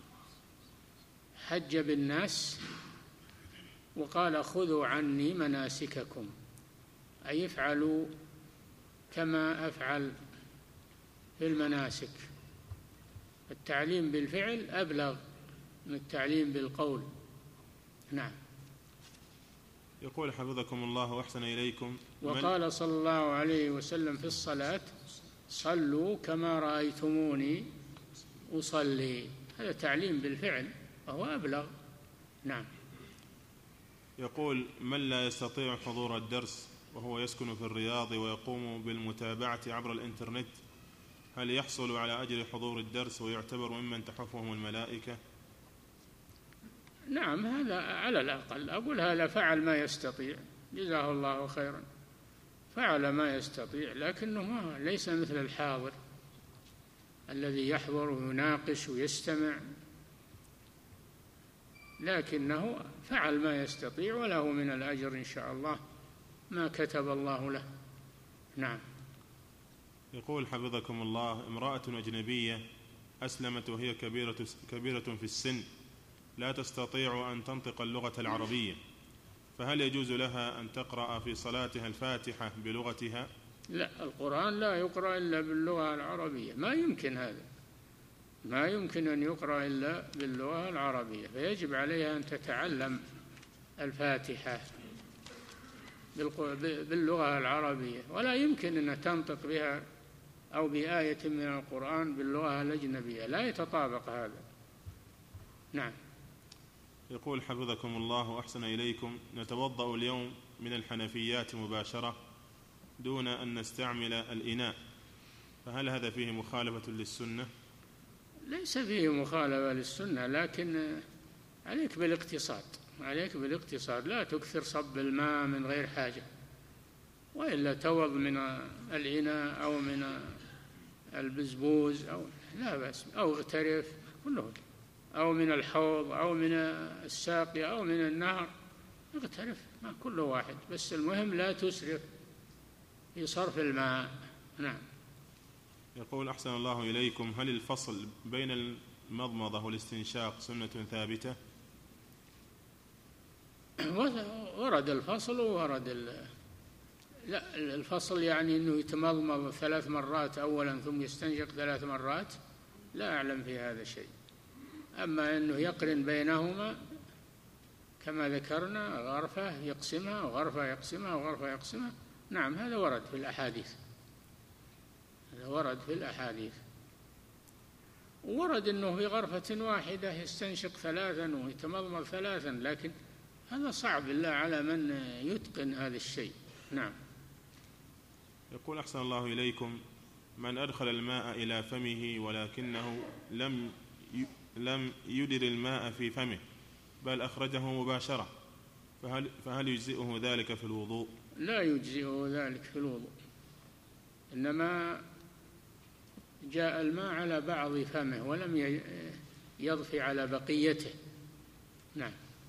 حج بالناس وقال: خذوا عني مناسككم، أي افعلوا كما أفعل في المناسك. التعليم بالفعل أبلغ من التعليم بالقول. نعم. يقول حفظكم الله وأحسن إليكم: وقال صلى الله عليه وسلم في الصلاة: صلوا كما رأيتموني أصلي. هذا تعليم بالفعل وهو أبلغ. نعم. يقول: من لا يستطيع حضور الدرس وهو يسكن في الرياض ويقوم بالمتابعة عبر الإنترنت، هل يحصل على أجر حضور الدرس ويعتبر ممن تحفهم الملائكة؟ نعم، هذا على الأقل. أقول هذا فعل ما يستطيع، جزاه الله خيرا، فعل ما يستطيع، لكنه ليس مثل الحاضر الذي يحضر ويناقش ويستمع، لكنه فعل ما يستطيع وله من الأجر إن شاء الله ما كتب الله له. نعم. يقول حفظكم الله: امرأة أجنبية أسلمت وهي كبيرة في السن لا تستطيع أن تنطق اللغة العربية، فهل يجوز لها أن تقرأ في صلاتها الفاتحة بلغتها؟ لا، القرآن لا يقرأ إلا باللغة العربية، ما يمكن هذا، ما يمكن أن يقرأ إلا باللغة العربية، فيجب عليها أن تتعلم الفاتحة باللغة العربية، ولا يمكن أن تنطق بها أو بآية من القرآن باللغة الأجنبية، لا يتطابق هذا. نعم. يقول حفظكم الله وأحسن إليكم: نتوضأ اليوم من الحنفيات مباشرة دون أن نستعمل الإناء، فهل هذا فيه مخالفة للسنة؟ ليس فيه مخالفة للسنة، لكن عليك بالاقتصاد، لا تكثر صب الماء من غير حاجة، وإلا توض من الإناء أو من البزبوز أو لا بأس، أو اغترف كله، أو من الحوض أو من الساقية أو من النهر، اغترف ما كل واحد، بس المهم لا تسرف في صرف الماء. نعم. يقول أحسن الله إليكم: هل الفصل بين المضمضة والاستنشاق سنة ثابتة؟ ورد الفصل وورد لا، الفصل يعني أنه يتمضمض 3 مرات أولا ثم يستنشق 3 مرات، لا أعلم في هذا شيء. أما أنه يقرن بينهما كما ذكرنا، غرفة يقسمها وغرفة يقسمها وغرفة يقسمها، نعم، هذا ورد في الأحاديث، ورد أنه في غرفة واحدة يستنشق 3 ويتمضمض 3، لكن هذا صعب بالله على من يتقن هذا الشيء. نعم. يقول أحسن الله إليكم: من أدخل الماء إلى فمه ولكنه لم يدر الماء في فمه بل أخرجه مباشرة، فهل يجزئه ذلك في الوضوء؟ لا يجزئه ذلك في الوضوء، إنما جاء الماء على بعض فمه ولم يضفي على بقيته. نعم.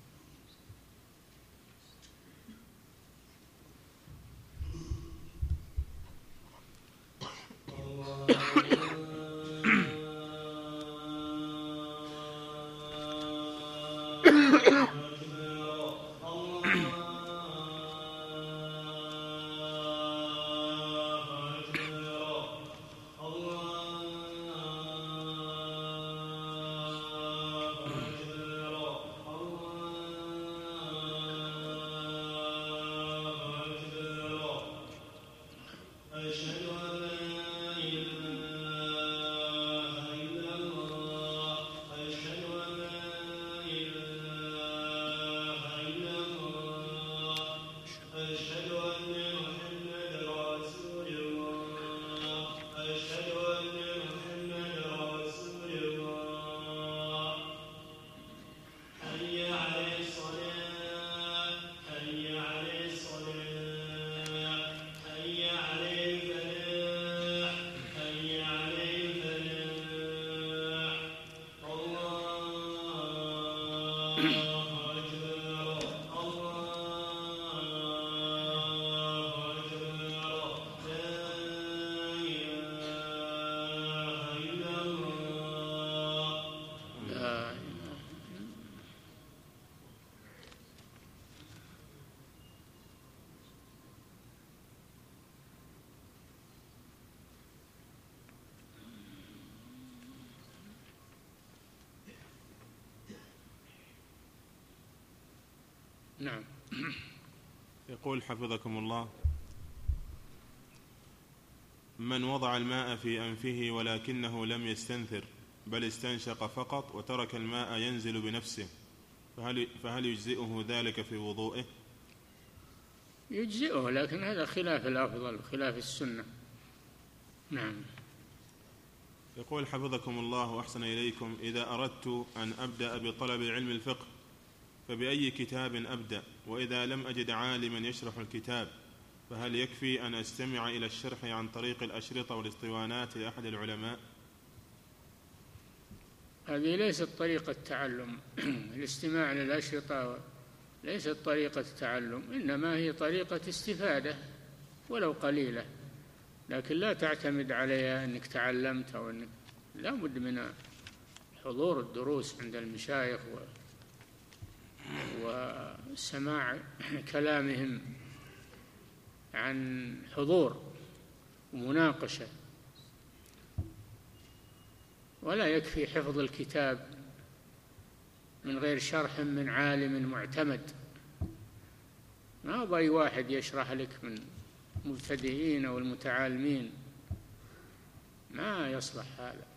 نعم. يقول حفظكم الله: من وضع الماء في أنفه ولكنه لم يستنثر بل استنشق فقط وترك الماء ينزل بنفسه، فهل يجزئه ذلك في وضوئه؟ يجزئه، لكن هذا خلاف الأفضل، خلاف السنة. نعم. يقول حفظكم الله وأحسن إليكم: إذا أردت أن أبدأ بطلب علم الفقه فبأي كتاب أبدأ؟ وإذا لم أجد عالما يشرح الكتاب فهل يكفي أن أستمع إلى الشرح عن طريق الأشرطة والاسطوانات لأحد العلماء؟ هذه ليست طريقة تعلم. الاستماع للأشرطة ليست طريقة تعلم، إنما هي طريقة استفادة ولو قليلة، لكن لا تعتمد عليها أنك تعلمت أو أنك، لا بد من حضور الدروس عند المشايخ وسماع كلامهم عن حضور ومناقشة، ولا يكفي حفظ الكتاب من غير شرح من عالم معتمد. ما هو أي واحد يشرح لك من المبتدئين أو المتعالمين، ما يصلح هذا.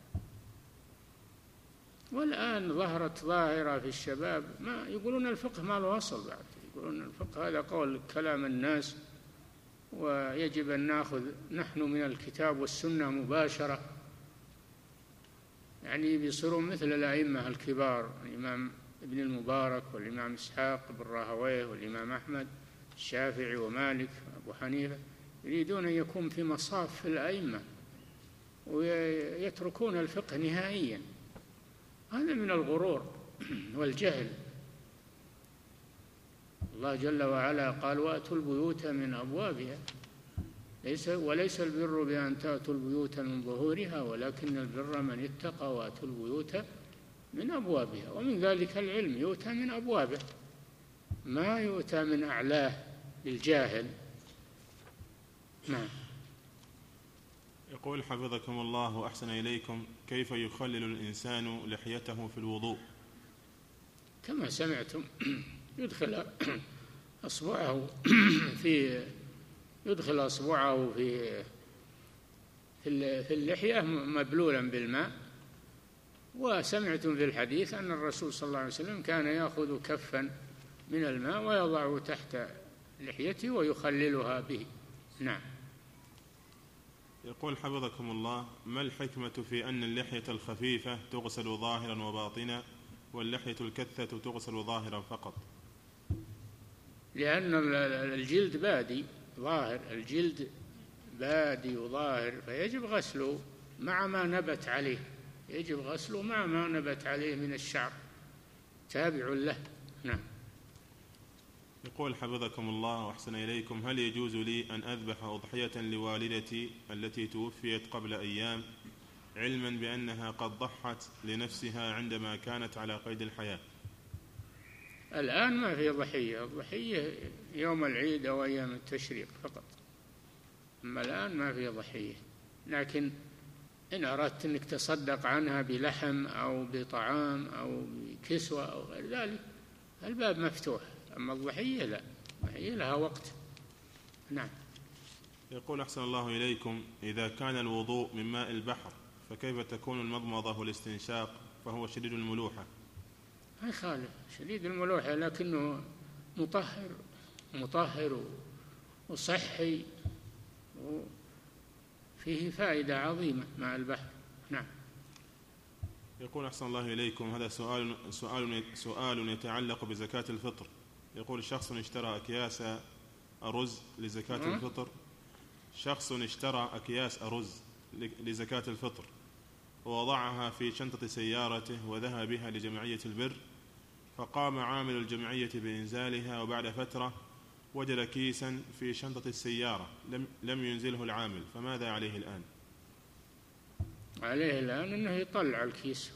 والآن ظهرت ظاهرة في الشباب ما يقولون الفقه ما له أصل، بعد يقولون الفقه هذا قول كلام الناس، ويجب أن نأخذ نحن من الكتاب والسنة مباشرة. يعني بيصيرون مثل الأئمة الكبار، الإمام ابن المبارك والإمام إسحاق بن راهويه والإمام أحمد الشافعي ومالك وأبو حنيفة، يريدون أن يكون في مصاف الأئمة ويتركون الفقه نهائيا. هذا من الغرور والجهل. الله جل وعلا قال: وأتوا البيوت من أبوابها، وليس البر بأن تأتوا البيوت من ظهورها ولكن البر من اتقى وأتوا البيوت من أبوابها. ومن ذلك العلم يؤتى من أبوابه، ما يؤتى من أعلاه للجاهل. نعم. يقول حفظكم الله وأحسن إليكم: كيف يخلل الإنسان لحيته في الوضوء؟ كما سمعتم، يدخل أصبعه في اللحية مبلولا بالماء. وسمعتم في الحديث أن الرسول صلى الله عليه وسلم كان يأخذ كفا من الماء ويضعه تحت لحيته ويخللها به. نعم. يقول حفظكم الله: ما الحكمة في أن اللحية الخفيفة تغسل ظاهرا وباطنا واللحية الكثة تغسل ظاهرا فقط؟ لأن الجلد بادي ظاهر، الجلد بادي وظاهر، فيجب غسله مع ما نبت عليه، يجب غسله مع ما نبت عليه من الشعر تابع له. نعم. يقول حفظكم الله وأحسن إليكم: هل يجوز لي أن أذبح أضحية لوالدتي التي توفيت قبل أيام، علما بأنها قد ضحت لنفسها عندما كانت على قيد الحياة؟ الآن ما في ضحية، الضحية يوم العيد أو أيام التشريق فقط، أما الآن ما في ضحية. لكن إن أردت أنك تصدق عنها بلحم أو بطعام أو بكسوة أو غير ذلك الباب مفتوح، أما الضحية لا، الضحية لها وقت. نعم. يقول أحسن الله إليكم: إذا كان الوضوء من ماء البحر فكيف تكون المضمضة والاستنشاق فهو شديد الملوحة؟ ما يخالف، شديد الملوحة لكنه مطهر وصحي وفيه فائدة عظيمة مع البحر. نعم. يقول أحسن الله إليكم: هذا سؤال يتعلق بزكاة الفطر. يقول: شخص اشترى أكياس أرز لزكاة الفطر، شخص اشترى أكياس أرز لزكاة الفطر ووضعها في شنطة سيارته وذهب بها لجمعية البر، فقام عامل الجمعية بإنزالها، وبعد فترة وجد كيسا في شنطة السيارة لم ينزله العامل، فماذا عليه الآن؟ عليه الآن أنه يطلع الكيس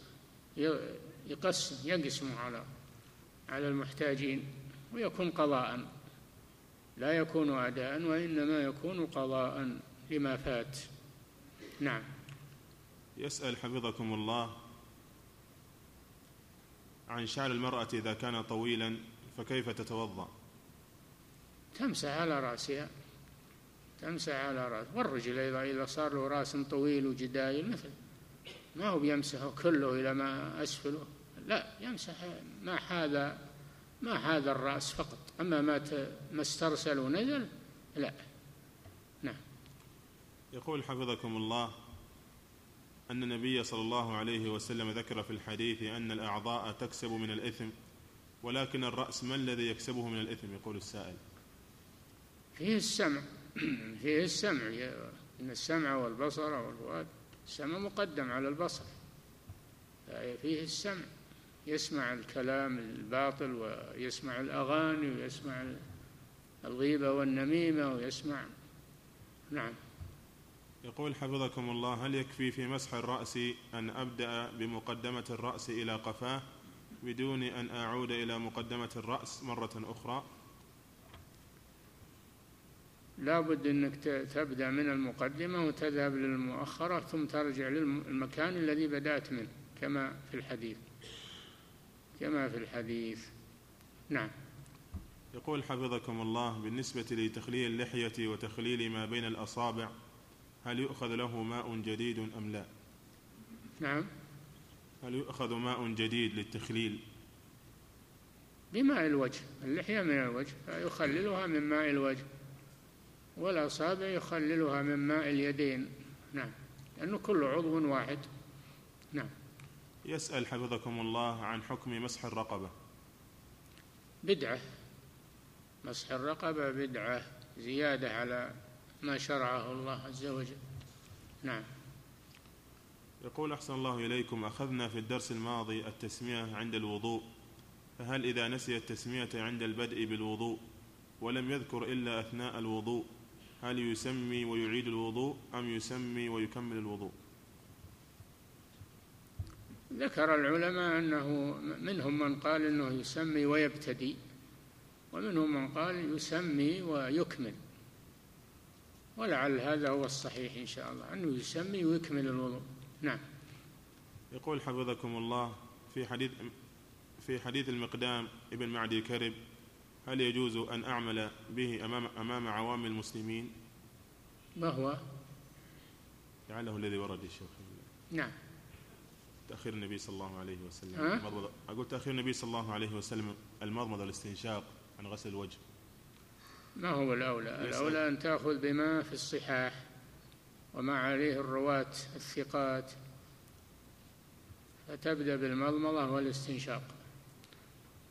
يقسمه على المحتاجين، ويكون قضاء، لا يكون أداء وإنما يكون قضاء لما فات. نعم. يسأل حفظكم الله عن شعر المرأة إذا كان طويلا فكيف تتوضأ؟ تمسح على رأسها، تمسح على رأس، والرجل أيضا إذا صار له رأس طويل وجدايل مثل ما هو بيمسحه كله إلى ما أسفله، لا، يمسح ما هذا الرأس فقط، أما ما استرسل ونزل لا. نعم. يقول حفظكم الله أن النبي صلى الله عليه وسلم ذكر في الحديث أن الأعضاء تكسب من الإثم، ولكن الرأس ما الذي يكسبه من الإثم؟ يقول السائل. فيه السمع، فيه السمع، إن السمع والبصر والفؤاد، السمع مقدم على البصر، فيه السمع، يسمع الكلام الباطل ويسمع الأغاني ويسمع الغيبة والنميمة ويسمع. نعم. يقول حفظكم الله: هل يكفي في مسح الرأس أن أبدأ بمقدمة الرأس إلى قفاه بدون أن أعود إلى مقدمة الرأس مرة أخرى؟ لا بد أنك تبدأ من المقدمة وتذهب للمؤخرة ثم ترجع للمكان الذي بدأت منه كما في الحديث. نعم. يقول حفظكم الله: بالنسبة لتخليل اللحية وتخليل ما بين الأصابع هل يؤخذ له ماء جديد أم لا؟ نعم. هل يؤخذ ماء جديد للتخليل؟ بماء الوجه، اللحية من الوجه فيخللها من ماء الوجه، والأصابع يخللها من ماء اليدين. نعم، لأنه كل عضو واحد. نعم. يسأل حفظكم الله عن حكم مسح الرقبة. بدعة، مسح الرقبة بدعة، زيادة على ما شرعه الله عز وجل. نعم. يقول أحسن الله إليكم: أخذنا في الدرس الماضي التسمية عند الوضوء، فهل إذا نسي التسمية عند البدء بالوضوء ولم يذكر إلا أثناء الوضوء هل يسمي ويعيد الوضوء أم يسمي ويكمل الوضوء؟ ذكر العلماء أنه منهم من قال أنه يسمي ويبتدي، ومنهم من قال يسمي ويكمل، ولعل هذا هو الصحيح إن شاء الله، أنه يسمي ويكمل الوضوء. نعم. يقول حفظكم الله: في حديث المقدام ابن معدي كرب هل يجوز أن أعمل به أمام عوام المسلمين؟ ما هو؟ لعله الذي ورد الشيخ. نعم. تأخير النبي صلى الله عليه وسلم أقول تأخير النبي صلى الله عليه وسلم المضمضة والاستنشاق عن غسل الوجه. ما هو الأولى؟ الأولى أن تأخذ بما في الصحاح وما عليه الرواة الثقات، فتبدأ بالمضمضة والاستنشاق،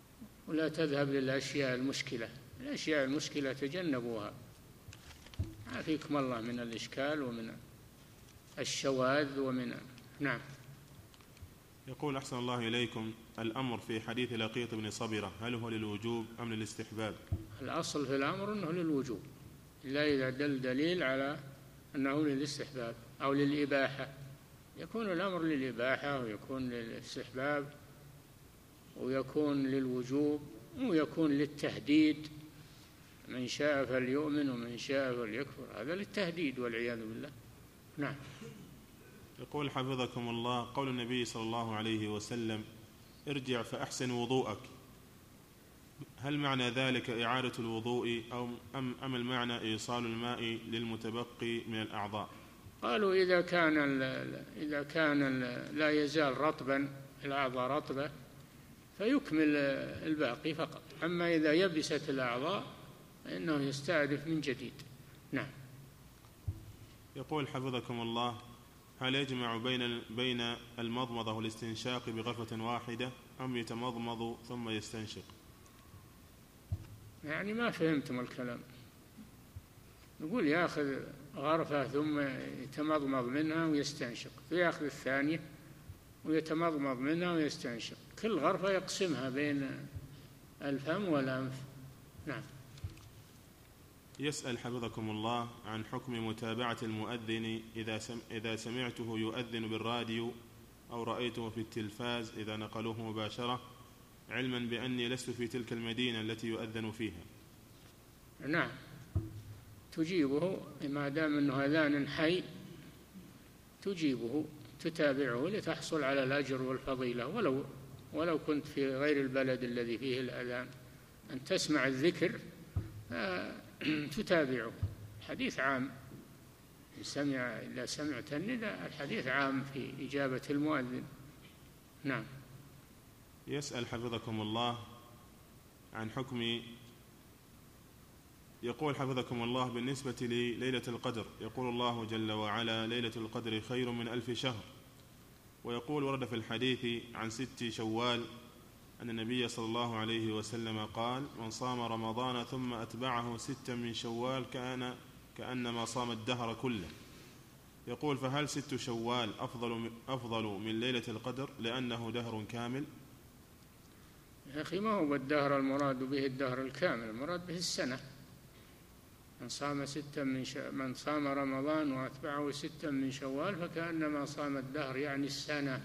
ولا تذهب للأشياء المشكلة، الأشياء المشكلة تجنبوها، عافيكم الله من الإشكال ومن الشواذ ومن نعم. يقول أحسن الله إليكم، الأمر في حديث لقيط بن صبرة هل هو للوجوب أم للاستحباب؟ الأصل في الأمر أنه للوجوب، إلا إذا دل دليل على أنه للاستحباب أو للإباحة، يكون الأمر للإباحة ويكون للاستحباب ويكون للوجوب ويكون للتهديد، من شاء فليؤمن ومن شاء فليكفر، هذا للتهديد والعياذ بالله. نعم. يقول حفظكم الله، قول النبي صلى الله عليه وسلم ارجع فأحسن وضوءك، هل معنى ذلك إعادة الوضوء أم المعنى إيصال الماء للمتبقي من الأعضاء؟ قالوا إذا كان لا يزال رطبا، الأعضاء رطبة، فيكمل الباقي فقط، أما إذا يبست الأعضاء فإنه يستأنف من جديد. نعم. يقول حفظكم الله، هل يجمع بين المضمضة والاستنشاق بغرفة واحدة أم يتمضمض ثم يستنشق؟ يعني ما فهمتم الكلام. نقول يأخذ غرفة ثم يتمضمض منها ويستنشق، ويأخذ الثانية ويتمضمض منها ويستنشق، كل غرفة يقسمها بين الفم والأنف. نعم. يسأل حفظكم الله عن حكم متابعة المؤذن إذا سمعته يؤذن بالراديو أو رأيته في التلفاز إذا نقلوه مباشرة، علما بأني لست في تلك المدينة التي يؤذن فيها. نعم، تجيبه ما دام أنه أذان حي، تجيبه تتابعه لتحصل على الأجر والفضيلة، ولو كنت في غير البلد الذي فيه الأذان، أن تسمع الذكر تتابعه. الحديث عام، إذا سمعت النداء الحديث عام في إجابة المؤذن. نعم. يسأل حفظكم الله عن حكم، يقول حفظكم الله بالنسبة لليلة القدر، يقول الله جل وعلا ليلة القدر خير من 1000 شهر، ويقول ورد في الحديث عن 6 شوال أن النبي صلى الله عليه وسلم قال من صام رمضان ثم أتبعه 6 من شوال كأنما صام الدهر كله. يقول فهل 6 شوال أفضل من ليلة القدر لأنه دهر كامل؟ يا أخي، ما هو بالدهر المراد به الدهر الكامل، المراد به السنة. من صام رمضان وأتبعه 6 من شوال فكأنما صام الدهر، يعني السنة،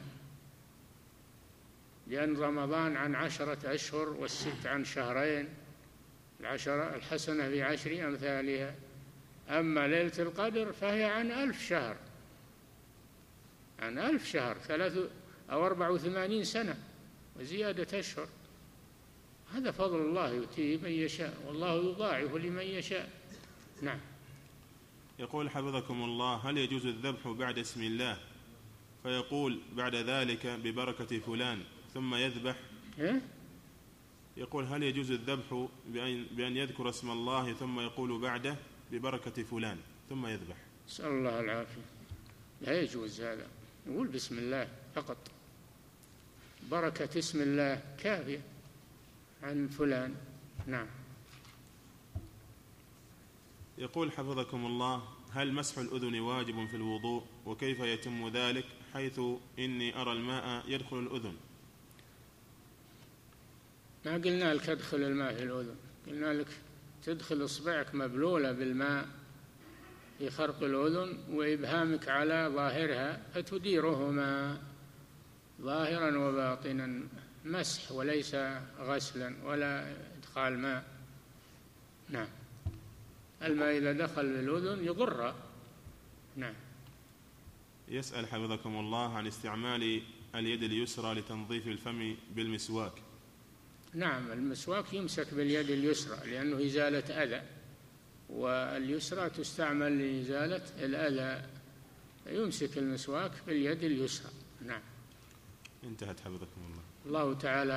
لأن رمضان عن 10 أشهر والست عن شهرين، الحسنة ب10 أمثالها. أما ليلة القدر فهي عن 1000 شهر، عن 1000 شهر 84 سنة وزيادة أشهر. هذا فضل الله يؤتيه من يشاء، والله يضاعف لمن يشاء. نعم. يقول حفظكم الله هل يجوز الذبح بعد اسم الله فيقول بعد ذلك ببركة فلان ثم يذبح؟ يقول هل يجوز الذبح بأن يذكر اسم الله ثم يقول بعده ببركة فلان ثم يذبح؟ نسأل الله العافية. لا يجوز هذا، يقول بسم الله فقط، بركة اسم الله كافية عن فلان. نعم. يقول حفظكم الله هل مسح الأذن واجب في الوضوء، وكيف يتم ذلك حيث إني أرى الماء يدخل الأذن؟ ما قلنا لك ادخل الماء في الأذن، قلنا لك تدخل إصبعك مبلولة بالماء في خرق الأذن وإبهامك على ظاهرها فتديرهما ظاهرا وباطنا، مسح وليس غسلا ولا إدخال ماء. نعم. الماء إذا دخل بالأذن يضر. نعم. يسأل حفظكم الله عن استعمال اليد اليسرى لتنظيف الفم بالمسواك. نعم، المسواك يمسك باليد اليسرى لأنه إزالة أذى، واليسرى تستعمل لإزالة الأذى، يمسك المسواك باليد اليسرى. نعم. انتهت حفظكم الله. الله تعالى